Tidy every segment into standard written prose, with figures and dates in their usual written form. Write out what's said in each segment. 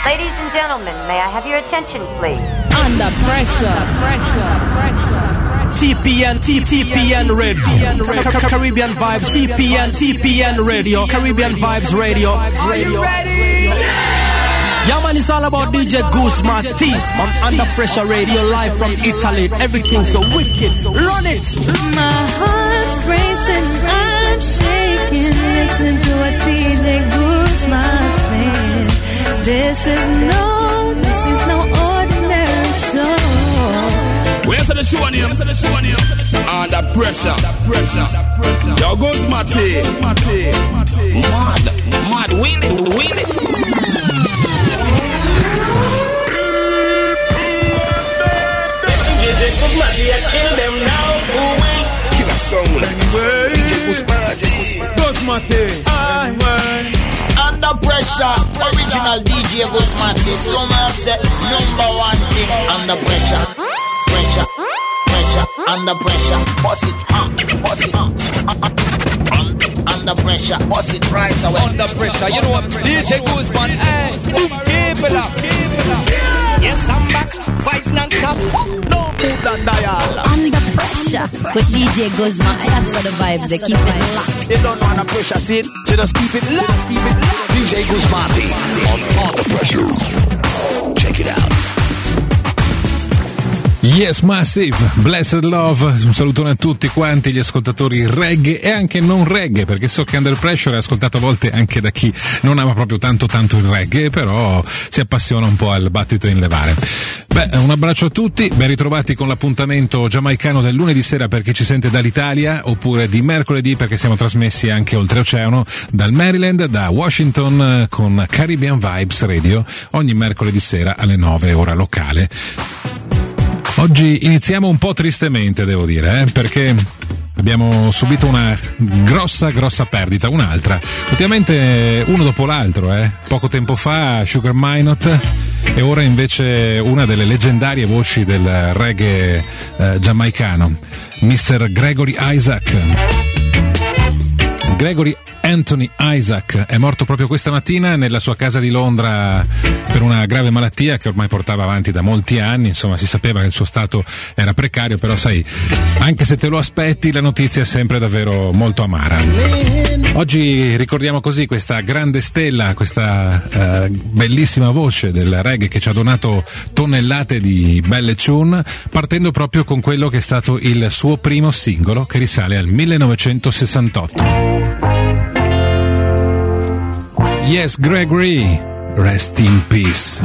Ladies and gentlemen, may I have your attention, please? Under pressure. TPN Radio, Caribbean Vibes, TPN Radio, Caribbean Vibes Radio. Are you ready? Yeah man, it's all about DJ Goose Martis on Under Pressure Radio, live from Italy. Everything so wicked, run it. My heart's racing, I'm shaking, listening to what DJ Goose Martis playing. This is no ordinary show. Where's the show on him? Under pressure. Yo, Goose Martis. Mad, winning. Kill them now. Kill a soul. Goose Martis. Under pressure, original DJ Goose Martis. So much say number one thing. Under pressure. Under pressure. Boss it. Under pressure. Boss it right away. Under pressure, you know what? DJ Goose Martis. Keep it up. Yes, I'm back. Vibes non-stop. No move that dial. Under pressure with DJ Goose Martis. That's what the vibes, they keep it locked. They don't want to pressure, see it? So just keep it locked. DJ Goose Martis on Under Pressure. Check it out. Yes Massive, Blessed Love, un salutone a tutti quanti gli ascoltatori reggae e anche non reggae, perché so che Under Pressure è ascoltato a volte anche da chi non ama proprio tanto il reggae, però si appassiona un po' al battito in levare. Beh, un abbraccio a tutti, ben ritrovati con l'appuntamento giamaicano del lunedì sera per chi ci sente dall'Italia, oppure di mercoledì perché siamo trasmessi anche oltreoceano dal Maryland, da Washington, con Caribbean Vibes Radio ogni mercoledì sera alle 9 ora locale. Oggi iniziamo un po' tristemente, devo dire, perché abbiamo subito una grossa perdita, un'altra. Ultimamente uno dopo l'altro, Poco tempo fa Sugar Minott e ora invece una delle leggendarie voci del reggae giamaicano, Mr. Gregory Isaac. Gregory Anthony Isaac è morto proprio questa mattina nella sua casa di Londra per una grave malattia che ormai portava avanti da molti anni. Insomma, si sapeva che il suo stato era precario, però sai, anche se te lo aspetti la notizia è sempre davvero molto amara. Oggi ricordiamo così questa grande stella, questa bellissima voce del reggae che ci ha donato tonnellate di belle tune, partendo proprio con quello che è stato il suo primo singolo, che risale al 1968. Yes, Gregory, rest in peace.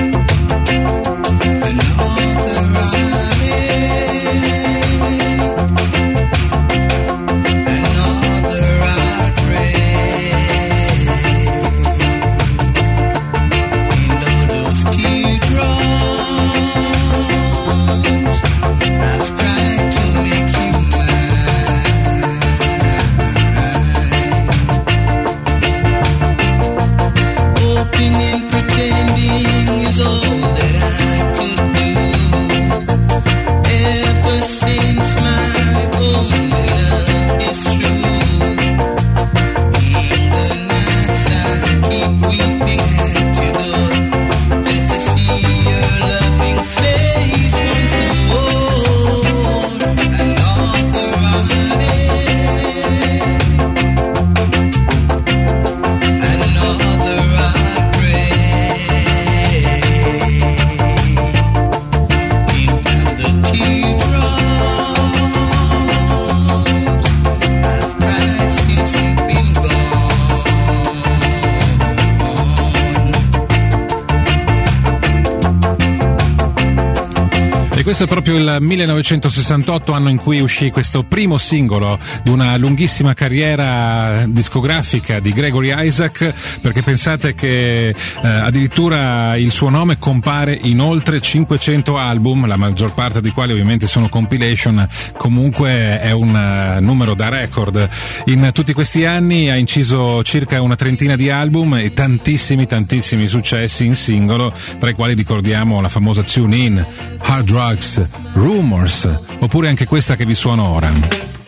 Questo è proprio il 1968, anno in cui uscì questo primo singolo di una lunghissima carriera discografica di Gregory Isaac, perché pensate che addirittura il suo nome compare in oltre 500 album, la maggior parte dei quali ovviamente sono compilation. Comunque è un numero da record. In tutti questi anni ha inciso circa una trentina di album e tantissimi successi in singolo, tra i quali ricordiamo la famosa Tune In, Hard Drugs, Rumors, oppure anche questa che vi suono ora.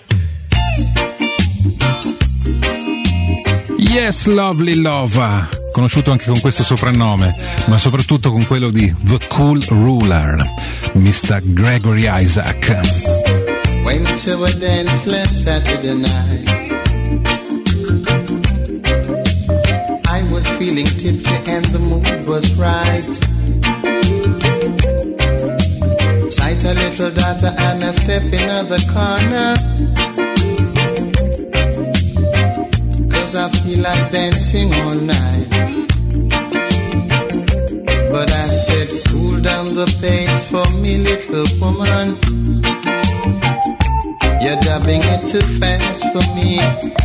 Yes, Lovely Lova, conosciuto anche con questo soprannome, ma soprattutto con quello di The Cool Ruler, Mr. Gregory Isaac. Went to a dance last Saturday night. I was feeling tipsy and the mood was right. Sight a little daughter and I step in the corner, 'cause I feel like dancing all night. But I said, cool down the pace for me, little woman. You're dubbing it too fast for me.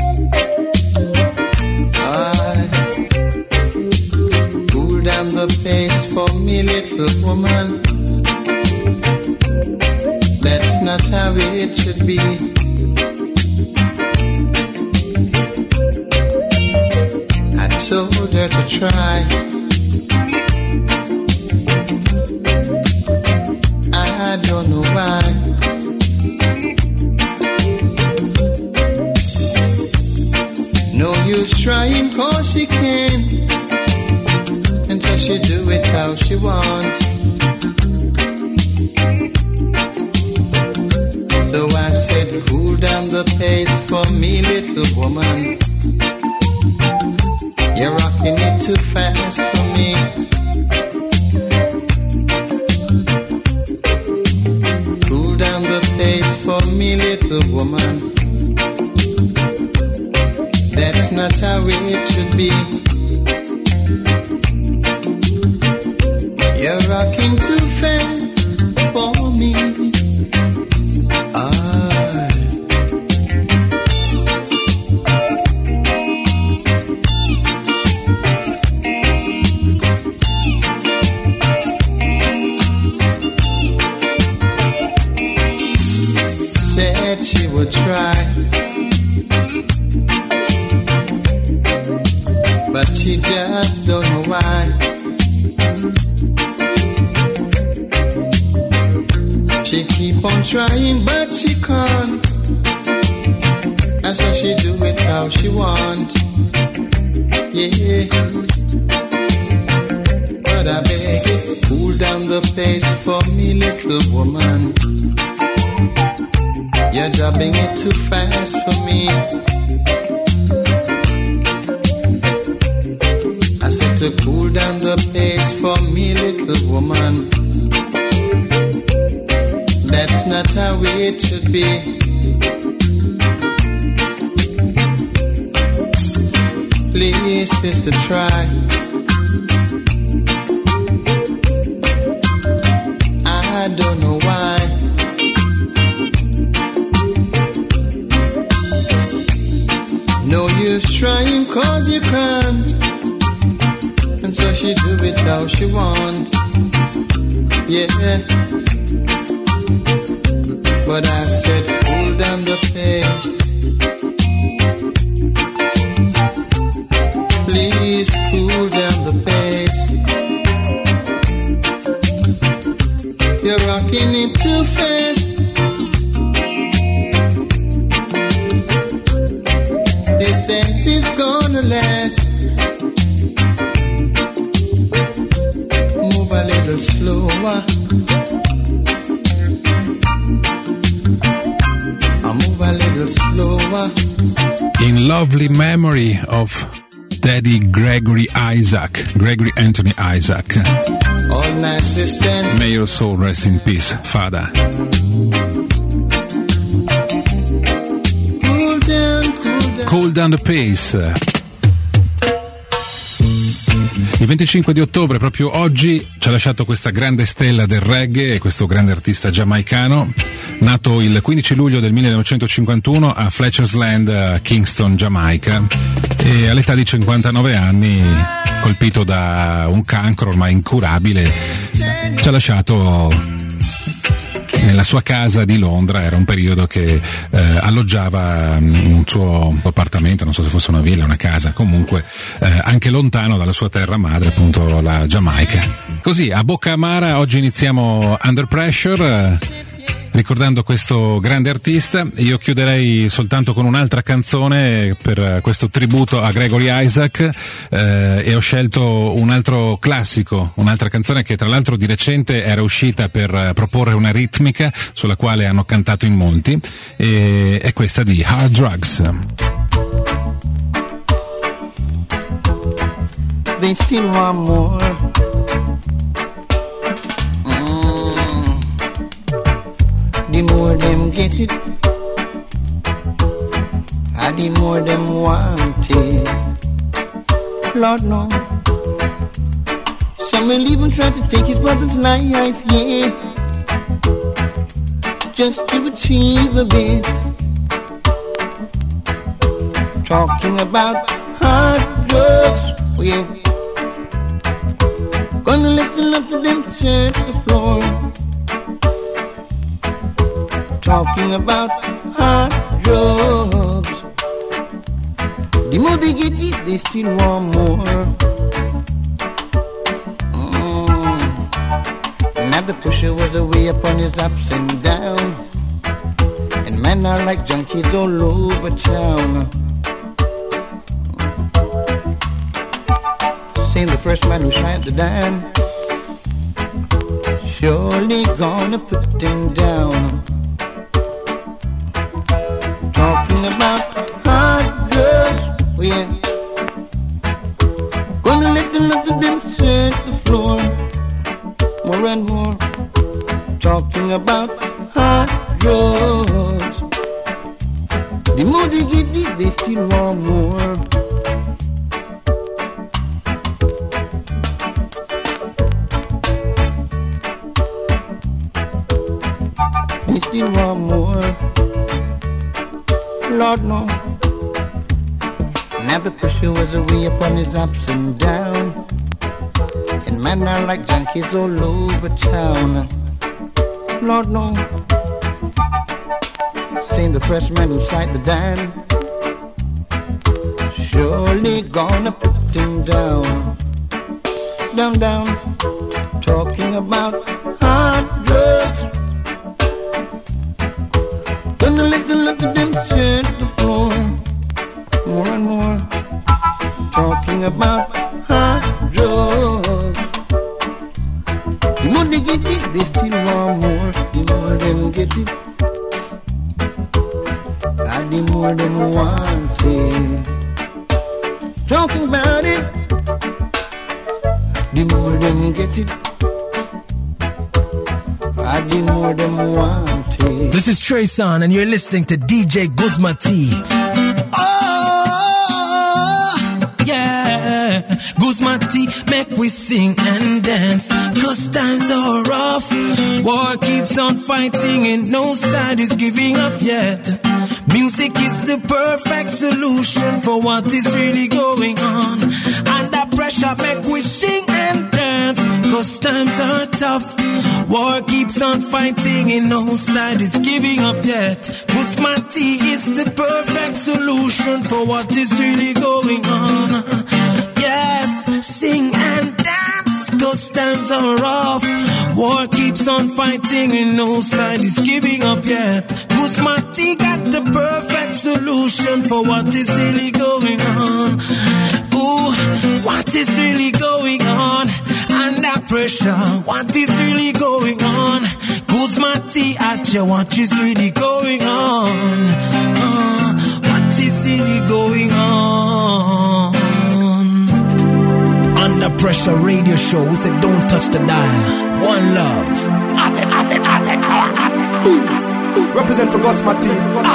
Cool down the pace for me, little woman. That's not how it should be. I told her to try. I don't know why. No use trying 'cause she can't until she do it how she wants. So I said, cool down the pace for me, little woman. You're rocking it too fast for me. Cool down the pace for me, little woman. That's not how it should be. You're rocking too fast for me. Said she would try, but she just don't know why. She keep on trying, but she can't. And so she do it how she want. Yeah. But I beg it, cool down the pace for me, little woman. You're dubbing it too fast for me. I said to cool down the pace for me, little woman. That's not how it should be. Please, sister, try. I don't know why. No use trying 'cause you can't. And so she do it how she wants. Yeah. But I said, cool down the pace. Please cool down the pace. You're rocking it too fast. This dance is gonna last. Move a little slower. Move a little slower. In lovely memory of Daddy Gregory Isaac, Gregory Anthony Isaac. All night this dance. May your soul rest in peace, Father. Cool down, cool down. Cool down the pace. Il 25 di ottobre, proprio oggi, ci ha lasciato questa grande stella del reggae e questo grande artista giamaicano, nato il 15 luglio del 1951 a Fletcher's Land, Kingston, Giamaica, e all'età di 59 anni, colpito da un cancro ormai incurabile, ci ha lasciato nella sua casa di Londra. Era un periodo che alloggiava in un suo appartamento, non so se fosse una villa, una casa, comunque anche lontano dalla sua terra madre, appunto la Giamaica. Così, a bocca amara, oggi iniziamo Under Pressure Ricordando questo grande artista, io chiuderei soltanto con un'altra canzone per questo tributo a Gregory Isaac, e ho scelto un altro classico, un'altra canzone che tra l'altro di recente era uscita per proporre una ritmica sulla quale hanno cantato in molti, e è questa di Hard Drugs. They still want more. The more them get it, the more them want it. Lord no. Some will even try to take his brother's life, yeah, just to achieve a bit. Talking about hard drugs, oh yeah. Gonna let the love of them set the floor. Talking about hard drugs. The more they get it, they still want more. Now the pusher was away upon his ups and downs, and men are like junkies all over town. Saying the first man who shot the dime, surely gonna put him down. Talking about hard drugs, oh yeah. Gonna let the love of them set the floor. More and more. Talking about hard drugs. The more they get it, they still want more. They still want more. Lord no. Now the pusher was away upon his ups and downs, and men are like junkies all over town. Lord no. Saying the fresh man who sight the dime, surely gonna put him down. Down, down. Talking about hard drugs. Gonna let the love of them set the floor. More and more. Talking about hard drugs. The more they get it, they still want more. The more them get it, and the more them want it. Talking about it, the more them get it, and the more them want it. This is Trey Son, and you're listening to DJ Guzma T. Guzma T, make we sing and dance, 'cause times are rough. War keeps on fighting and no side is giving up yet. Music is the perfect solution for what is really going on. Under pressure, make we sing and dance, 'cause times are tough. War keeps on fighting and no side is giving up yet. Guzma T is the perfect solution for what is really going on. Yes, sing and dance, 'cause times are rough. War keeps on fighting and no side is giving up yet. Guzma T got the perfect solution for what is really going on. Ooh, what is really going on? Under pressure, what is really going on? Guzma T at you, what is really going on? What is really going on? Under Pressure Radio Show, we say don't touch the dial. One love. Represent for Guzma T.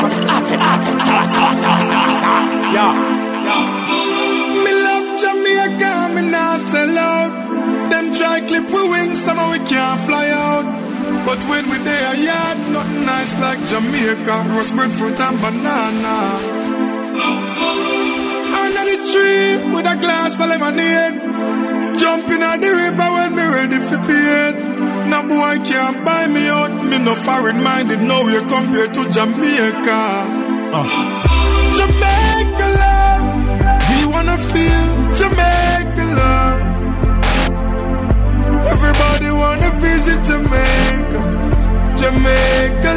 Yeah. Me love Jamaica, me not sell out. Them try clip we wings, somehow we can't fly out. But when we there, yard, nothing nice like Jamaica. Roast breadfruit and banana. Under the tree with a glass of lemonade. Jumping at the river when me ready for bed. No boy can't buy me out. Me no foreign minded, no way compared to Jamaica. Jamaica love, we wanna feel Jamaica love. Everybody wanna visit Jamaica. Jamaica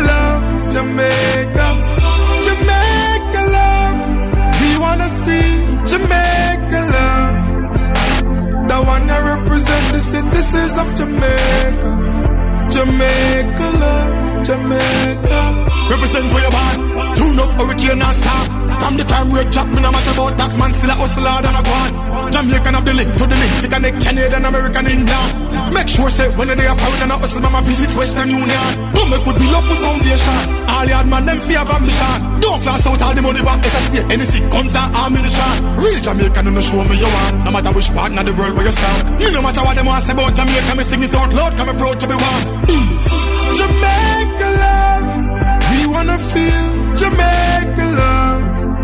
the citizens of Jamaica. Jamaica love, Jamaica. Represent where you're born. Tune up hurricane and stop. From the crime rate jack, me no matter about tax man, still a hustler than a guan. Jamaican have the link to the link, we connect Canadian, American, Indian. Make sure say when they are foreign and a hustle, mama visit Western Union. Don't make would build up with foundation. All the hard man, them fear of ambition. Don't flash out all the money back, SSP, NC, guns and ammunition. Real Jamaican, no show me you want. No matter which part of the world where you stand. Me no matter what them want say about Jamaica, me sing it out loud, cause me proud to be one. Jamaica love, we wanna feel Jamaica love.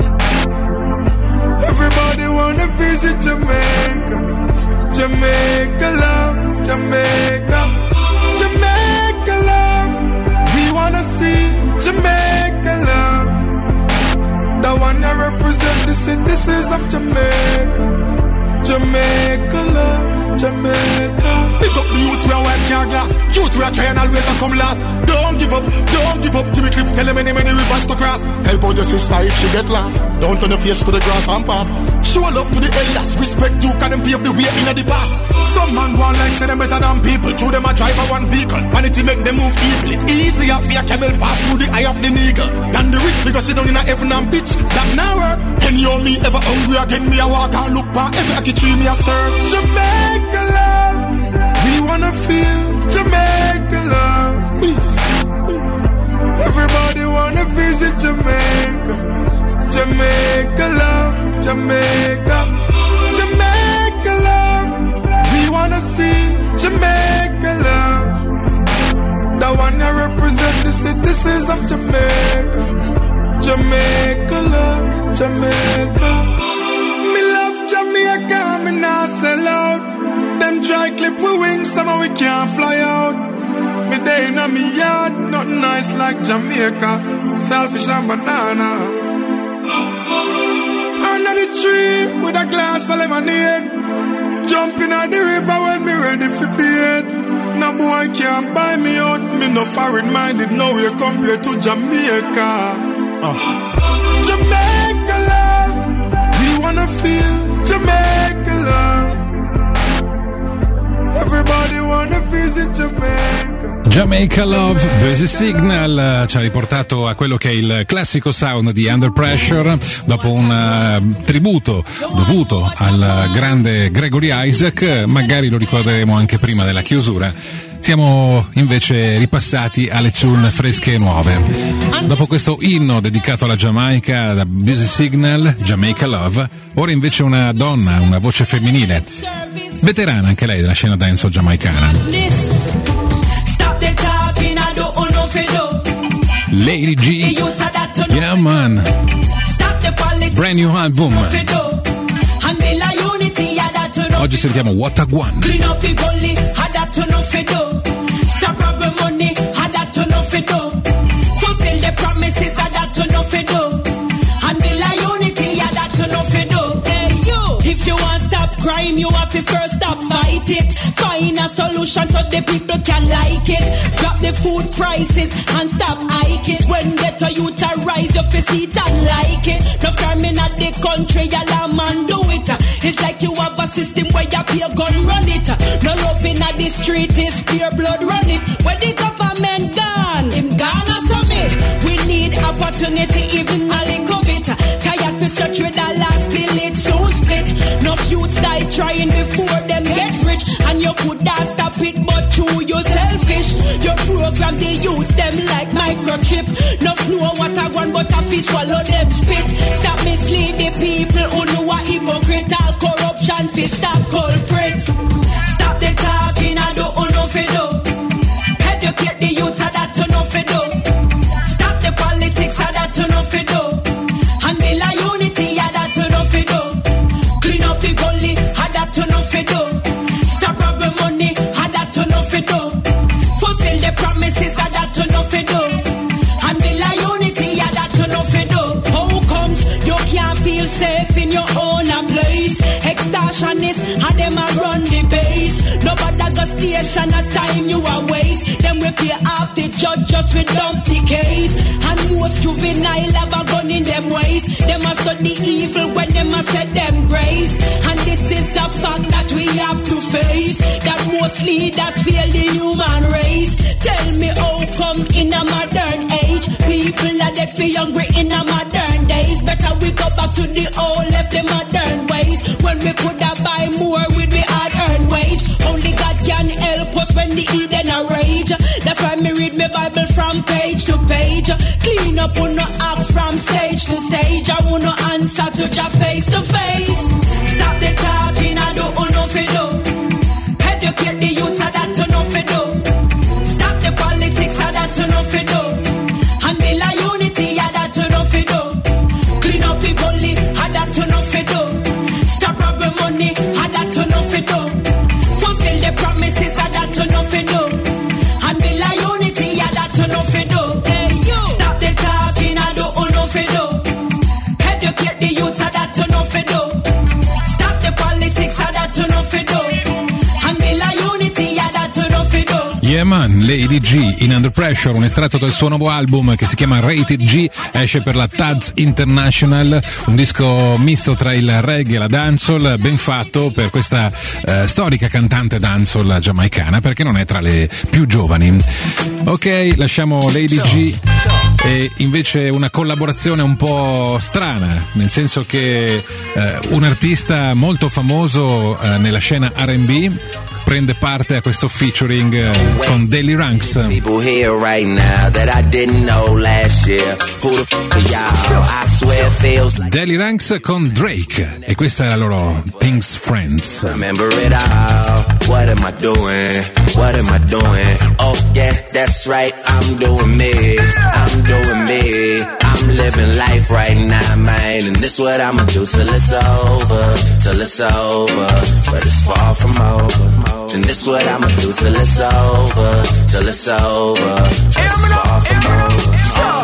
Everybody wanna visit Jamaica. Jamaica love, Jamaica. Jamaica love, we wanna see Jamaica love. The one that represent the citizens of Jamaica. Jamaica love, Jamaica. Pick up the youth we are white car glass. Youth we are trying always to come last. Don't give up, don't give up. Jimmy Cliff tell them many rivers to cross. Help out your sister if she get lost. Don't turn your face to the grass and pass. Show love to the elders, respect you, cause them pave the way in the past. Some man want like say them better than people. Through them a drive a one vehicle. Vanity make them move evil. It easier for a camel pass through the eye of the nigger than the rich figure sit down in a heaven and bitch. That now and you me ever hungry again, me a walk and look back. Every tree me a serve. Jamaica love, we wanna feel Jamaica love. Everybody wanna visit Jamaica. Jamaica love, Jamaica. Jamaica love, we wanna see Jamaica love. The one that represent the citizens of Jamaica. Jamaica love, Jamaica. Me love Jamaica, me not sell out. Them try clip we wings, some we can't fly out. Me day in me yard, nothing nice like Jamaica. Selfish and banana. Under the tree with a glass of lemonade. Jumping at the river when me ready for bed. No boy can't buy me out. Me no foreign minded, no way compared to Jamaica. Jamaica love, we wanna feel Jamaica love. Everybody wanna visit Jamaica. Jamaica Love, Basic Signal ci ha riportato a quello che è il classico sound di Under Pressure dopo un tributo dovuto al grande Gregory Isaac. Magari lo ricorderemo anche prima della chiusura. Siamo invece ripassati alle tune fresche e nuove. Dopo questo inno dedicato alla Giamaica da Basic Signal, Jamaica Love, ora invece una donna, una voce femminile, veterana anche lei della scena dance giamaicana. Lady G, yeah man, brand new album. Oggi sentiamo What a One. Clean up the gully, had that to no fido. Stop robbing money, had that to no fido. Fulfill the promises, had that to no fido. And the unity, had that to no fido. Hey you, if you want stop crime, you have to first stop fight it. Find a solution so the people can like it. Drop the food prices and stop hike it. When get a youth arise, you fi see it and like it. No crime in the country, y'all man do it. It's like you have a system where you pay gun run it. No love in the street is pure blood run it. When the government gone, him gone or summit. We need opportunity, even a little bit. Tired for search with the last till it so split. No youths die trying before them get rich. And you could not stop it, but true, you're selfish. You program the youths, them like microchip. No know what I want, but I fish swallow them spit. Stop mislead the people who know what hypocrite. All corruption, fi stop culprit. Stop the talking, I don't know fi do. Educate the youths, I that to know fi do. Stop the politics, I that to know fi do. And build a unity, I that to know fi do. Clean up the gully, I that to know fi do. Stop robbing money, I that to know fi do. Fulfill the promises, I that to know fi do. And build a unity, I that to know fi do. How comes you can't feel safe in your own place? Extortionists, and them a run the base. Nobody go station a time you a waste. Them will pay off the judge just with dump the case. And most juvenile have a gun in them waist. Them a study evil when them a set them grace. And this is a fact that we have to face. That all left them modern ways. When we coulda buy more with we hard earned wage. Only God can help us when the Eden a rage. That's why me read me Bible from page to page. Clean up on no act from stage to stage. I wanna answer to Jah face to face. Stop the talking, I don't know fi do. Educate the youths, I that to know fi do. Stop the politics, I that to know fi do. And build a unity, I that to know fi do. Clean up the gully, I that to know fi do. Stop robbing money, I that to know fi do. Fulfill the promises, I that to know fi do. And build a unity, I that to know fi do. Hey you, stop the talking, I don't know fi do. Educate the youths, I that to know fi do. Stop the politics, I that to know fi do. And build a unity, I that to know fi do. Yeah man, Lady G in Under Pressure, un estratto del suo nuovo album che si chiama Rated G, esce per la Taz International, un disco misto tra il reggae e la dancehall, ben fatto per questa storica cantante dancehall giamaicana, perché non è tra le più giovani. Ok, lasciamo Lady G e invece una collaborazione un po' strana, nel senso che un artista molto famoso nella scena R&B prende parte a questo featuring con Deli Ranks. People here right now that I didn't know last year. Who the f*** are y'all? I swear it feels like Deli Ranks con Drake e questa è la loro Pink's Friends. remember it all. What am I doing? What am I doing? Oh yeah, that's right, I'm doing me. I'm doing me. I'm living life right now, man. And this what I'ma do till it's over. Till it's over. But it's far from over. And this what I'ma do till it's over. Till it's over. But it's far from over.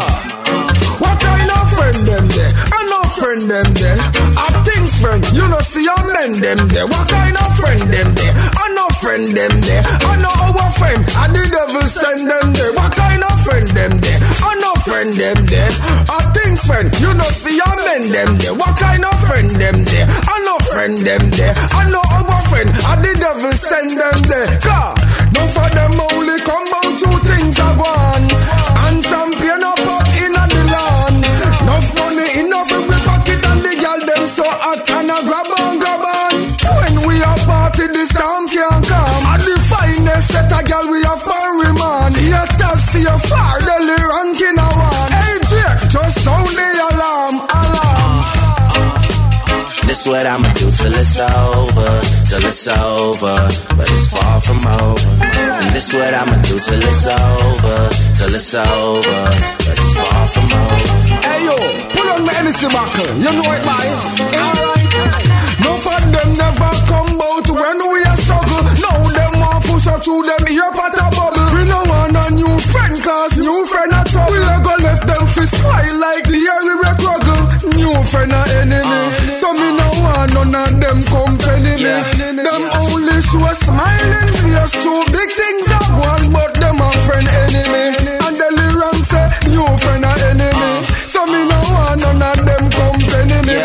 What kind of friend them there? I know friend them there. I think friend, you know see your men them there. What kind of friend them there? I know friend them there. I know our friend, and the devil send them there. What kind of friend them there? I know friend them there. I think friend, you know see your men them there. What kind of friend them there? I know friend them there. I know our friend, and the devil send them there. God, no for them only come out two things are one. And champion up in the land. Enough money, enough in the pocket, and the girl them so hot and a grab on. When we are party, the storm can't come. And the finest set a girl we have for man. You thirsty, you far, Deli ranking a one. Hey Jake, just sound the alarm. This what I'ma do till it's over. Till it's over. But it's far from over. And this what I'ma do till it's over. Till it's over. But it's far from over. Hey yo, pull on my Hennessy buckle. You know it, boy. Alright. No for them never come out when we are struggle. Now them want push up through them ear pot a bubble. We no want a new friend, cause new friend a trouble. We are gonna left them fist smile like the year we were struggle. New friend a enemy. So me no want none of them company me. Them only show a smiling face, show big things that one, but them a friend enemy. And Deli Ranks say new friend a enemy. So me no want none of them company me,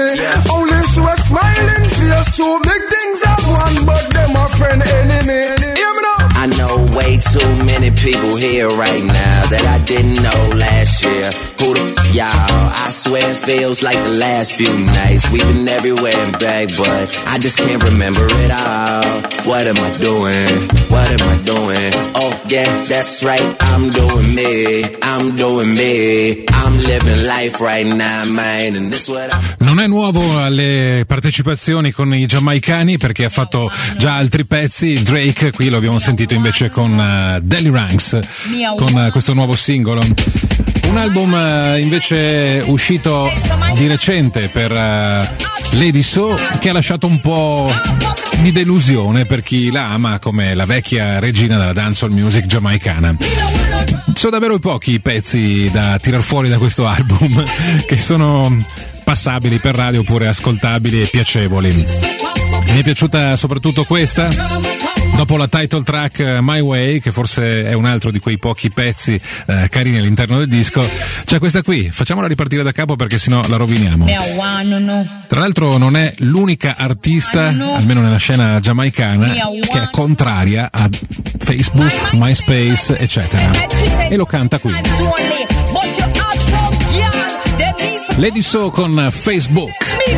only show a smiling face, show big things that one, but them a friend enemy. Hear me now? I know way too many people here right now that I didn't know last year. Who the f*** y'all? I swear it feels like the last few nights. We've been everywhere and back, but I just can't remember it all. What am I doing? What am I doing? Oh yeah, that's right, I'm doing me. I'm doing me. I'm living life right now, man. And this what I'm... Non è nuovo alle partecipazioni con i giamaicani perché ha fatto già altri pezzi. Drake qui lo abbiamo sentito invece con Deli Ranks, con questo nuovo singolo. Un album invece uscito di recente per Lady So, che ha lasciato un po' di delusione per chi la ama come la vecchia regina della dancehall music giamaicana. Sono davvero pochi i pezzi da tirar fuori da questo album che sono passabili per radio oppure ascoltabili e piacevoli. Mi è piaciuta soprattutto questa, dopo la title track My Way, che forse è un altro di quei pochi pezzi carini all'interno del disco. C'è questa qui, facciamola ripartire da capo perché sennò la roviniamo. Tra l'altro non è l'unica artista, almeno nella scena giamaicana, che è contraria a Facebook, MySpace, eccetera, e lo canta qui. Lady So con Facebook.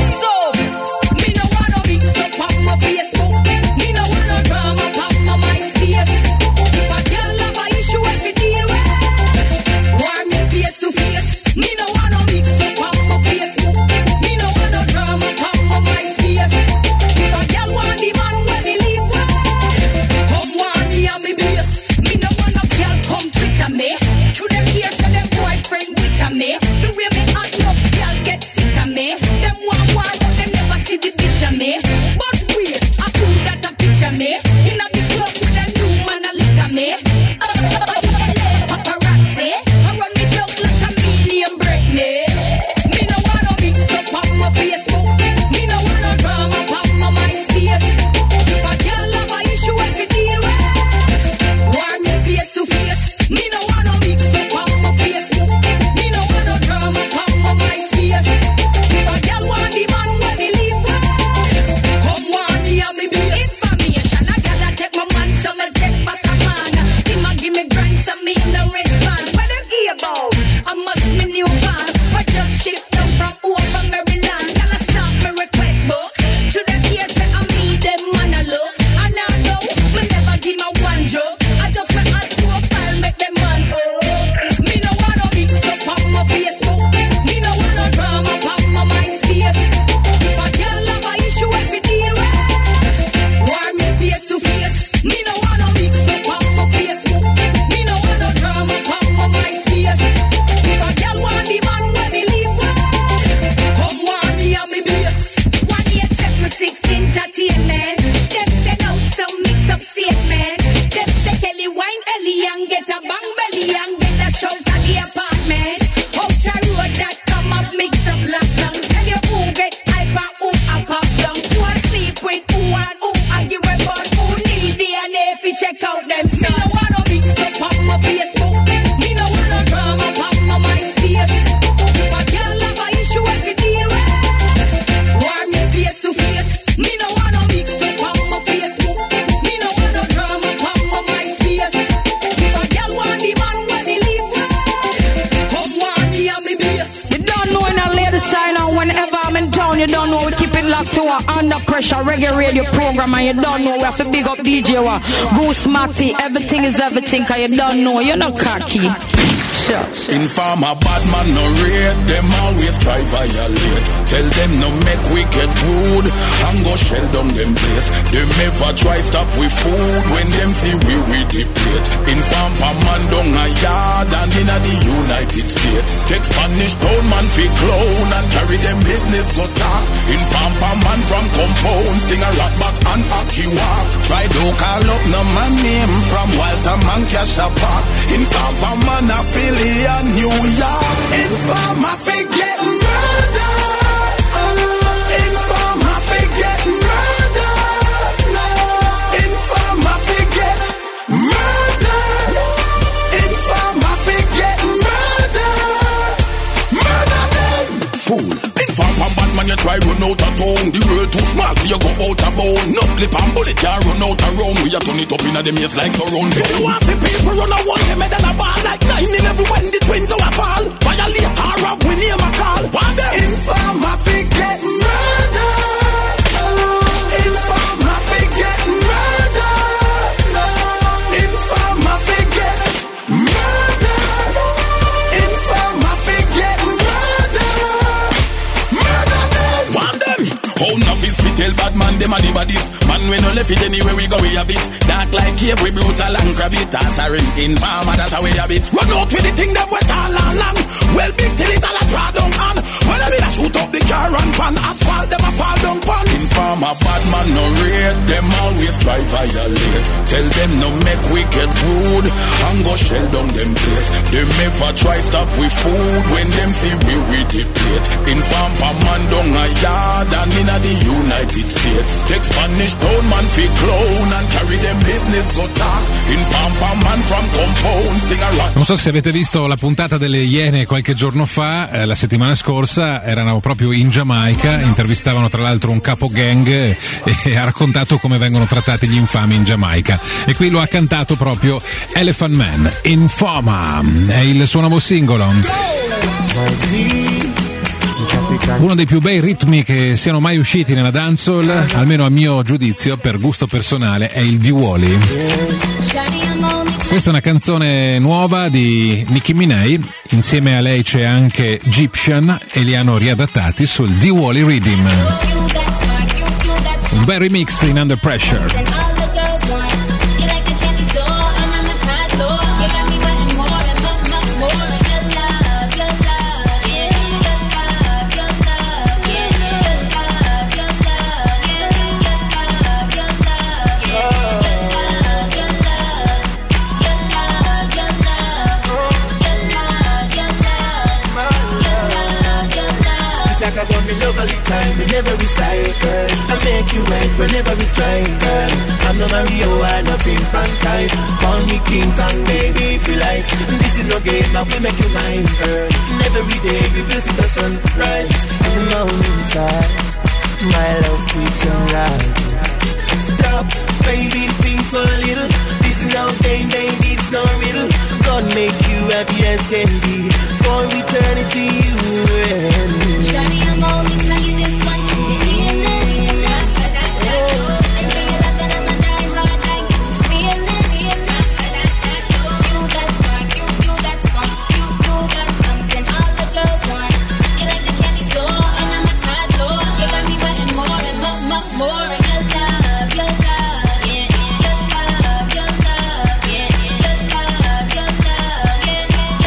Everything is everything, cause you don't know, you're not cocky. Informer bad man no rate, them always try violate. Tell them no make we get rude and go shell down them place. Them never try stop with food when them see we deplete. Informer man down a yard and in the United States. Take Spanish town man fi clown and carry them business go talk. Informer man from compound, sting a rock back and hockey walk. Try to call up no man name from Walter Man Cash a park. Informer man a Philly and New York. Informer fi get murder. Informer fi get murder. Informer fi get murder. Informer fi get murder. Murder them. Fool. Informer bad man you try run out of town. The world too small so you go out of bone. No clip and bullet you run out of round. We a turn it up in a them ears like surround. You want the people run a one them head and a ball like 9/11 when the twins do a fall. Violate or rob we name a call. What them? Informer fi get murder. Informer fi get murder. Informer fi get murder. Informer fi get murder. Murder them. Want them? How novice fi tell bad man them a the bodies. Man we no left it anywhere we go we have it. Dark like cave we brutal and crabby. Torturing informer that's how we have it. Run out with the thing that wet all along. Well big till it all a draw down on. Well I mean I shoot up the car and pan. Asphalt them a fall down pan. Informer bad man no rate. Them always try violate. Tell them no make we get rude and go shell down them place. Them never try stop with food when them see we deplete. Informer man down a yard and in the United States. Take Spanish town man fi clown and carry them business go talk. Informer man from compound sting a rock. Non so se avete visto la puntata delle Iene qualche giorno fa, la settimana scorsa erano proprio in Giamaica, intervistavano tra l'altro un capo gang e ha raccontato come vengono trattati gli infami in Giamaica, e qui lo ha cantato proprio Elephant Man. Informer è il suo nuovo singolo. Uno dei più bei ritmi che siano mai usciti nella dancehall, almeno a mio giudizio, per gusto personale, è il Diwali. Questa è una canzone nuova di Nicki Minaj, insieme a lei c'è anche Egyptian e li hanno riadattati sul Diwali Rhythm. Un bel remix in Under Pressure. Whenever we style, girl, I make you wet whenever we try, girl. I'm the Mario and a ping pong type. Call me King Kong, baby, if you like. This is no game, I will make you mine, girl. And every day we will see the sunrise. In the morning time, my love keeps on rising. Stop, baby, think for a little. This is no game, baby, it's no riddle. God make you happy as can be. For eternity, you and me. Shawty, I'm only tell you this one, you the illness. And for your love and I'ma die hard like fearless. You got spark, you got funk, you got something all the girls want. You like the candy store and I'm a toddler. You got me wanting more and more. Your love, yeah. Your love, yeah. Your love, yeah.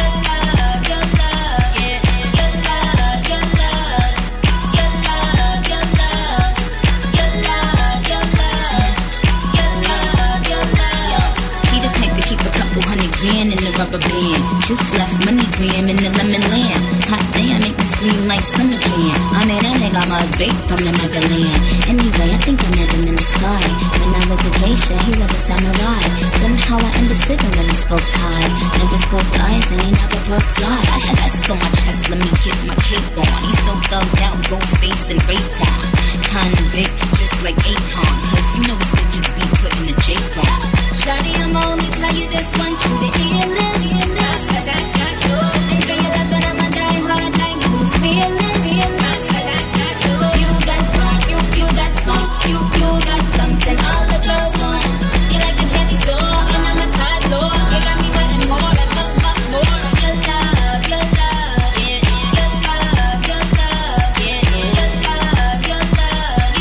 In the rubber band, just left money gram in the lemon land. Hot damn, make me scream like summer jam. I mean, that nigga must baked from the motherland. Anyway, I think I met him in the sky. When I was a geisha, he was a samurai. Somehow I understood him when he spoke Thai. Never spoke to eyes and he never broke fly. I got so much hess, let me get my cake on. He's so thugged out, ghost face and Raekwon. Convict, just like Akon. Cause you know stitches be putting the Jake on. Shawty, I'm only tell you this one, you the illness. And for your love and I'ma die hard like who's fearless. You got spark, you got funk, you got something all the girls want. You like the candy store and I'm a toddler. You got me wanting more and more. Your love, yeah. Your love, yeah. Your love, yeah. Your love, yeah. Your love,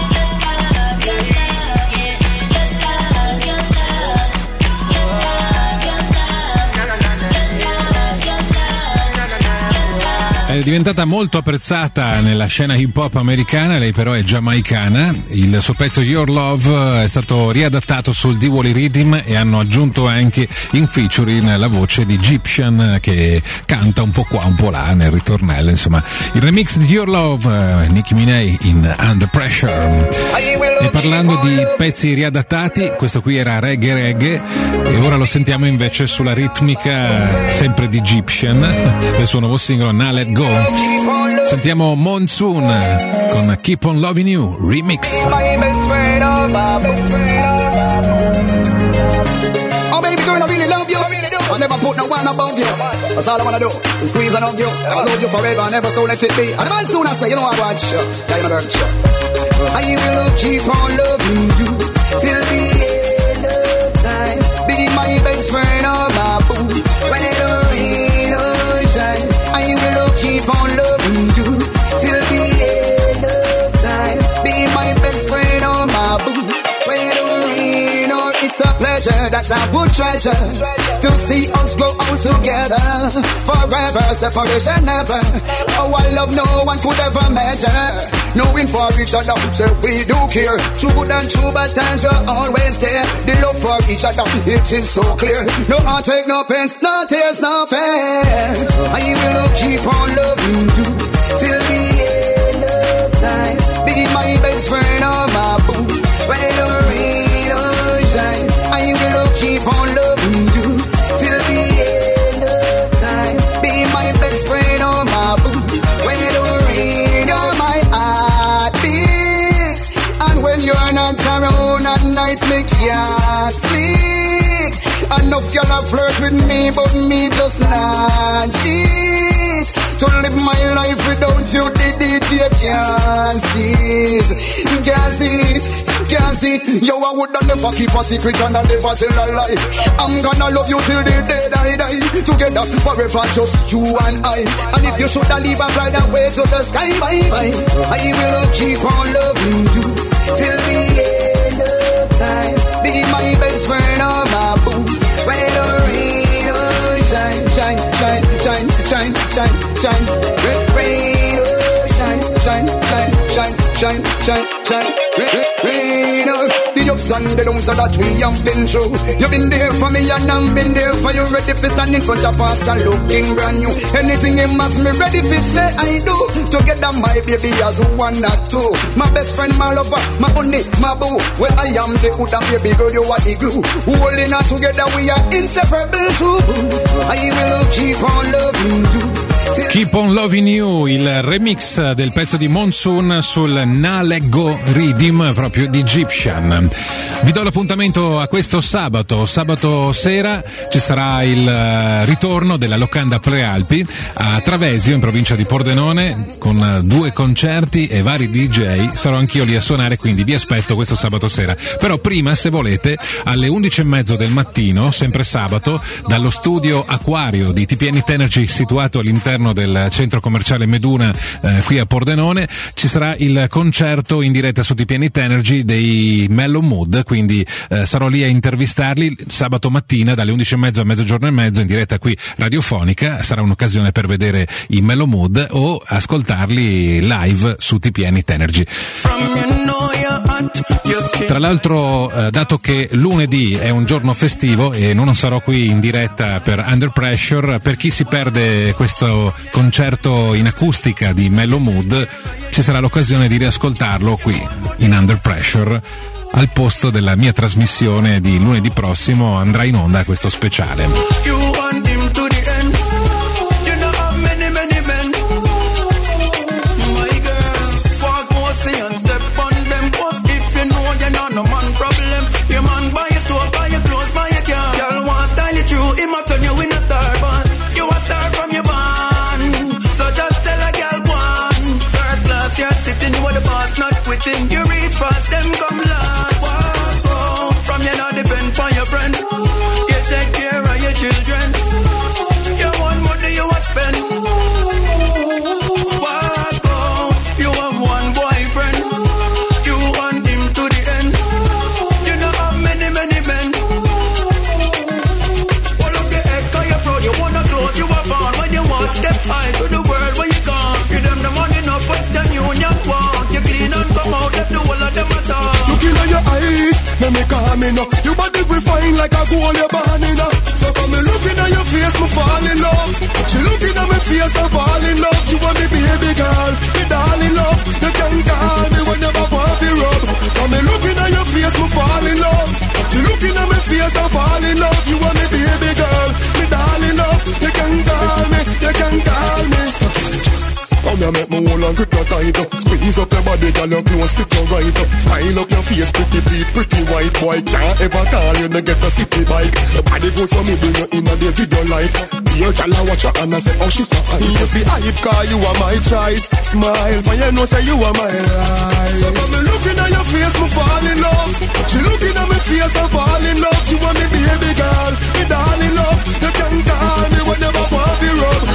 È diventata molto apprezzata nella scena hip hop americana, lei però è giamaicana. Il suo pezzo Your Love è stato riadattato sul Diwali Rhythm e hanno aggiunto anche in featuring la voce di Egyptian che canta un po' qua un po' là nel ritornello. Insomma, il remix di Your Love, Nicki Minaj in Under Pressure. E parlando di pezzi riadattati, questo qui era reggae e ora lo sentiamo invece sulla ritmica sempre di Egyptian del suo nuovo singolo Now Let Go. Sentiamo Monsoon con Keep on Loving You remix. Oh baby girl, I really love you. I never put no one above you. That's all I wanna do is squeeze and hug you. I love you forever, never so let it be. And the soon I say, you know I want you. Yeah, you know girl, sure. I will keep on loving you till the end of time. Be my best friend or my boo. When it rain or shine, I will keep on loving you till the end of time. Be my best friend or my boo. When it rain or it's a pleasure that I would treasure to see us grow old together. Forever, separation never. Oh, I love no one could ever measure. Knowing for each other, so we do care. True and true, but times we're always there. The love for each other, it is so clear. No heartache, no pain, no tears, no fear. I will keep on loving you till the end of time. Be my best friend or my boo. When it rain or shine, I will keep on loving you till the end of time. Be my best friend or my boo. When it rain or my heart beats, and when you're not around at night, me can't sleep. Enough y'all flirt with me, but me just not cheat. to live my life without you, the DJ can't see it. Can't see it. Yo, I woulda never keep a secret and I never tell a lie. I'm gonna love you till the day I die. Together forever, just you and I. And if you shoulda leave and fly away to the sky, bye bye. I will keep on loving you till the end of time. Be my best friend or my boo. Rain or rain or shine, shine, shine, shine, shine, shine, shine. Rain or shine, shine, shine, shine, shine, shine, shine. Rain or the ups and the downs that we have been through. You've been there for me and I've been there for you. Ready to stand in front of us and looking brand new. Anything you must me ready to say I do. Together my baby as one or two. My best friend, my lover, my honey, my boo. Well I am the good and baby girl, you are the glue. Holding us together we are inseparable too. I will keep on loving you. Keep on Loving You, il remix del pezzo di Monsoon sul Naleggo Riddim proprio di Egyptian. Vi do l'appuntamento a questo sabato sera ci sarà il ritorno della Locanda Prealpi a Travesio in provincia di Pordenone con 2 concerti e vari DJ. Sarò anch'io lì a suonare, quindi vi aspetto questo sabato sera. Però prima, se volete, alle 11:30 del mattino, sempre sabato, dallo studio Aquario di TPN Energy situato all'interno del centro commerciale Meduna qui a Pordenone, ci sarà il concerto in diretta su TPN Energy dei Mellow Mood, quindi sarò lì a intervistarli sabato mattina dalle 11:30 a mezzogiorno e mezzo in diretta qui radiofonica. Sarà un'occasione per vedere i Mellow Mood o ascoltarli live su TPN Energy. Tra l'altro, dato che lunedì è un giorno festivo e non sarò qui in diretta per Under Pressure, per chi si perde questo concerto in acustica di Mellow Mood, ci sarà l'occasione di riascoltarlo qui in Under Pressure al posto della mia trasmissione di lunedì prossimo. Andrà in onda questo speciale. You reach fast, them come last. Whoa, from you not depend on your friend. You take care of your children. You want money you want spend. Whoa, you have one boyfriend. You want him to the end. You know how many men. Hold up your head 'cause you're proud. You wanna close, you are born. When you want step high to the world where you gone. Give them the money, no Western Union walk. You clean and come out, let the whole of them attack. Looking at your eyes, let me calm in. Your body refined like a gold you're born in. So from me looking at your face, me fall in love. She looking at my face, I fall in love. You want me baby girl, me darling love. You can call me whenever I want to rub. From me looking at your face, me fall in love. She looking at my face, I fall in love. You want me baby girl, me darling love. You can call me. So come here, make me hold and grip your tight up. Squeeze up your body, girl, your clothes fit you right up. Smile up your face, pretty teeth, pretty white. Boy, can't ever call you, no get a city bike. Your body good, so me bring you in a the video light. Your girl, I watch her and I say, oh, she's so high. If you hype, cause you are my choice. Smile, for you know, say you are my life. So come me looking at your face, me fall in love. She looking at my face, I fall in love. You want me baby girl, me darling love. You can call me whenever I want to rub.